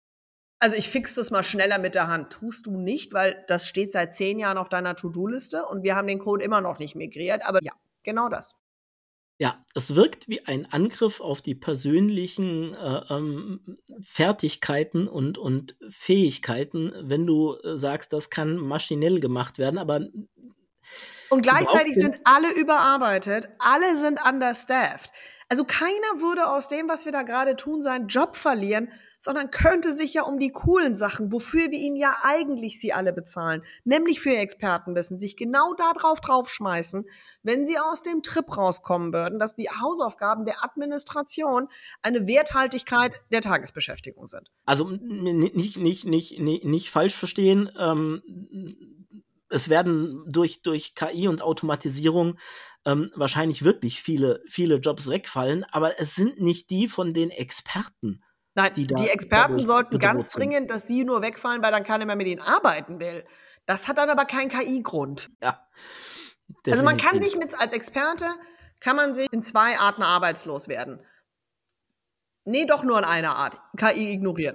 Also ich fix das mal schneller mit der Hand. Tust du nicht, weil das steht seit zehn Jahren auf deiner To-Do-Liste und wir haben den Code immer noch nicht migriert. Aber ja, genau das. Ja, es wirkt wie ein Angriff auf die persönlichen äh, ähm, Fertigkeiten und, und Fähigkeiten, wenn du äh, sagst, das kann maschinell gemacht werden, aber und gleichzeitig sind alle überarbeitet, alle sind understaffed. Also keiner würde aus dem, was wir da gerade tun, seinen Job verlieren, sondern könnte sich ja um die coolen Sachen, wofür wir ihn ja eigentlich sie alle bezahlen, nämlich für Expertenwissen, sich genau da drauf draufschmeißen, wenn sie aus dem Trip rauskommen würden, dass die Hausaufgaben der Administration eine Werthaltigkeit der Tagesbeschäftigung sind. Also nicht, nicht, nicht, nicht, nicht falsch verstehen, ähm, es werden durch, durch K I und Automatisierung ähm, wahrscheinlich wirklich viele, viele Jobs wegfallen, aber es sind nicht die von den Experten. Nein, die, da, die Experten sollten ganz sind. dringend, dass sie nur wegfallen, weil dann keiner mehr mit ihnen arbeiten will. Das hat dann aber keinen K I-Grund. Ja. Definitiv. Also man kann sich mit, als Experte, kann man sich in zwei Arten arbeitslos werden. Nee, doch nur in einer Art. K I ignorieren.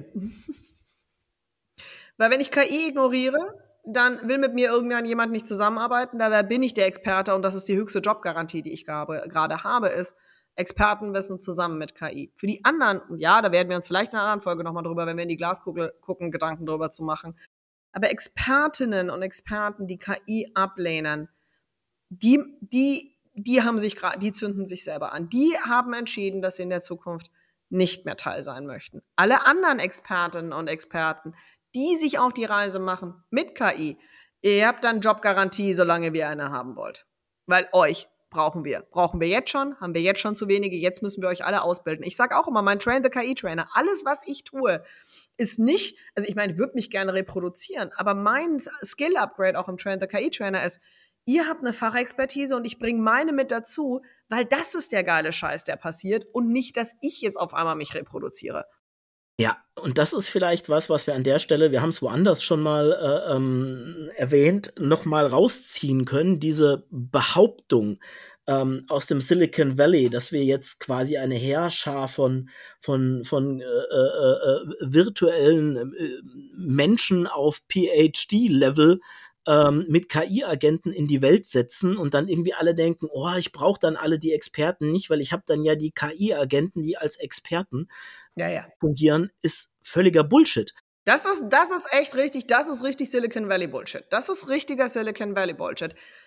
Weil wenn ich K I ignoriere, dann will mit mir irgendwann jemand nicht zusammenarbeiten. Dabei bin ich der Experte und das ist die höchste Jobgarantie, die ich gerade habe, ist Expertenwissen zusammen mit K I. Für die anderen, und ja, da werden wir uns vielleicht in einer anderen Folge nochmal drüber, wenn wir in die Glaskugel gucken, Gedanken drüber zu machen. Aber Expertinnen und Experten, die K I ablehnen, die, die, die haben sich gerade, die zünden sich selber an. Die haben entschieden, dass sie in der Zukunft nicht mehr Teil sein möchten. Alle anderen Expertinnen und Experten, die sich auf die Reise machen mit K I, ihr habt dann Jobgarantie, solange ihr eine haben wollt. Weil euch brauchen wir. Brauchen wir jetzt schon, haben wir jetzt schon zu wenige, jetzt müssen wir euch alle ausbilden. Ich sage auch immer, mein Train the K I-Trainer, alles, was ich tue, ist nicht, also ich meine, ich würde mich gerne reproduzieren, aber mein Skill-Upgrade auch im Train the K I-Trainer ist, ihr habt eine Fachexpertise und ich bringe meine mit dazu, weil das ist der geile Scheiß, der passiert und nicht, dass ich jetzt auf einmal mich reproduziere. Ja, und das ist vielleicht was, was wir an der Stelle, wir haben es woanders schon mal äh, ähm, erwähnt, noch mal rausziehen können, diese Behauptung ähm, aus dem Silicon Valley, dass wir jetzt quasi eine Heerschar von, von, von äh, äh, virtuellen äh, Menschen auf P H D-Level ähm, mit K I-Agenten in die Welt setzen und dann irgendwie alle denken, oh, ich brauche dann alle die Experten nicht, weil ich habe dann ja die K I-Agenten, die als Experten ja, ja. fungieren, ist völliger Bullshit. Das ist, das ist echt richtig, das ist richtig Silicon Valley Bullshit. Das ist richtiger Silicon Valley Bullshit.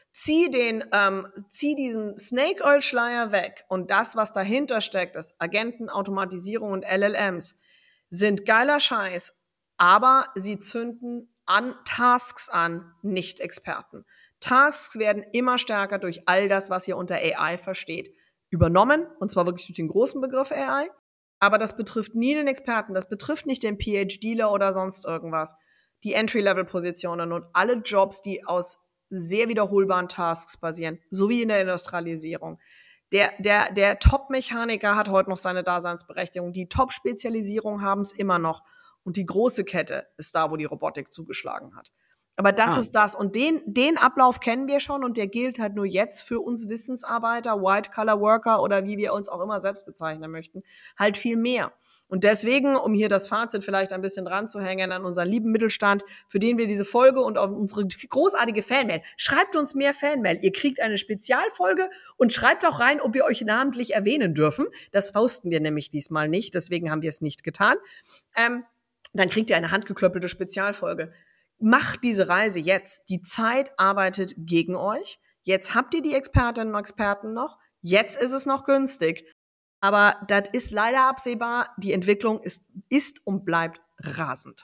Zieh den, ähm, zieh diesen Snake Oil Schleier weg und das, was dahinter steckt, ist Agenten, Automatisierung und L L Ms, sind geiler Scheiß, aber sie zünden an Tasks an, nicht Experten. Tasks werden immer stärker durch all das, was ihr unter A I versteht, übernommen, und zwar wirklich durch den großen Begriff A I. Aber das betrifft nie den Experten, das betrifft nicht den PhDler oder sonst irgendwas. Die Entry-Level-Positionen und alle Jobs, die aus sehr wiederholbaren Tasks basieren, so wie in der Industrialisierung. Der, der, der Top-Mechaniker hat heute noch seine Daseinsberechtigung. Die Top-Spezialisierung haben es immer noch. Und die große Kette ist da, wo die Robotik zugeschlagen hat. Aber das ah. ist das. Und den, den Ablauf kennen wir schon und der gilt halt nur jetzt für uns Wissensarbeiter, White-Collar-Worker oder wie wir uns auch immer selbst bezeichnen möchten, halt viel mehr. Und deswegen, um hier das Fazit vielleicht ein bisschen dran zu hängen an unseren lieben Mittelstand, für den wir diese Folge und auf unsere großartige Fanmail, schreibt uns mehr Fanmail. Ihr kriegt eine Spezialfolge und schreibt auch rein, ob wir euch namentlich erwähnen dürfen. Das wussten wir nämlich diesmal nicht, deswegen haben wir es nicht getan. Ähm, dann kriegt ihr eine handgeklöppelte Spezialfolge. Macht diese Reise jetzt. Die Zeit arbeitet gegen euch. Jetzt habt ihr die Expertinnen und Experten noch. Jetzt ist es noch günstig. Aber das ist leider absehbar. Die Entwicklung ist, ist und bleibt rasend.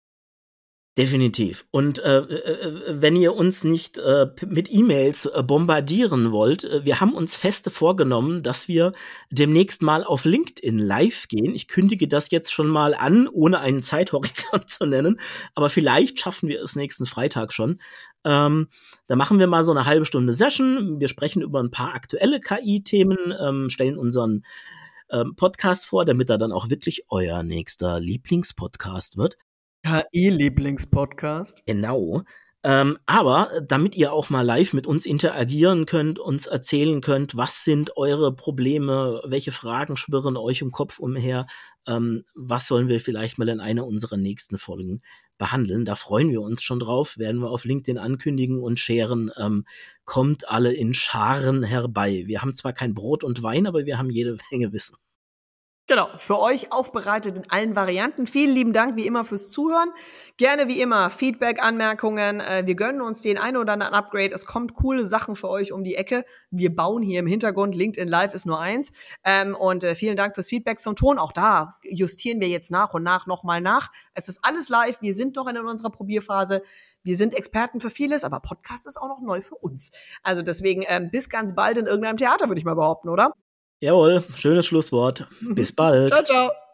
Definitiv. Und äh, äh, wenn ihr uns nicht äh, mit E-Mails äh, bombardieren wollt, äh, wir haben uns feste vorgenommen, dass wir demnächst mal auf LinkedIn live gehen. Ich kündige das jetzt schon mal an, ohne einen Zeithorizont zu nennen. Aber vielleicht schaffen wir es nächsten Freitag schon. Ähm, da machen wir mal so eine halbe Stunde Session. Wir sprechen über ein paar aktuelle K I-Themen, ähm, stellen unseren ähm, Podcast vor, damit er dann auch wirklich euer nächster Lieblingspodcast wird. K I-Lieblingspodcast. Genau. Ähm, aber damit ihr auch mal live mit uns interagieren könnt, uns erzählen könnt, was sind eure Probleme, welche Fragen schwirren euch im Kopf umher, ähm, was sollen wir vielleicht mal in einer unserer nächsten Folgen behandeln. Da freuen wir uns schon drauf, werden wir auf LinkedIn ankündigen und scheren. Ähm, kommt alle in Scharen herbei. Wir haben zwar kein Brot und Wein, aber wir haben jede Menge Wissen. Genau, für euch aufbereitet in allen Varianten. Vielen lieben Dank wie immer fürs Zuhören. Gerne wie immer Feedback, Anmerkungen. Äh, wir gönnen uns den einen oder anderen Upgrade. Es kommt coole Sachen für euch um die Ecke. Wir bauen hier im Hintergrund. LinkedIn Live ist nur eins. Ähm, und äh, vielen Dank fürs Feedback zum Ton. Auch da justieren wir jetzt nach und nach nochmal nach. Es ist alles live. Wir sind noch in unserer Probierphase. Wir sind Experten für vieles, aber Podcast ist auch noch neu für uns. Also deswegen ähm, bis ganz bald in irgendeinem Theater, würde ich mal behaupten, oder? Jawohl, schönes Schlusswort. Bis bald. Ciao, ciao.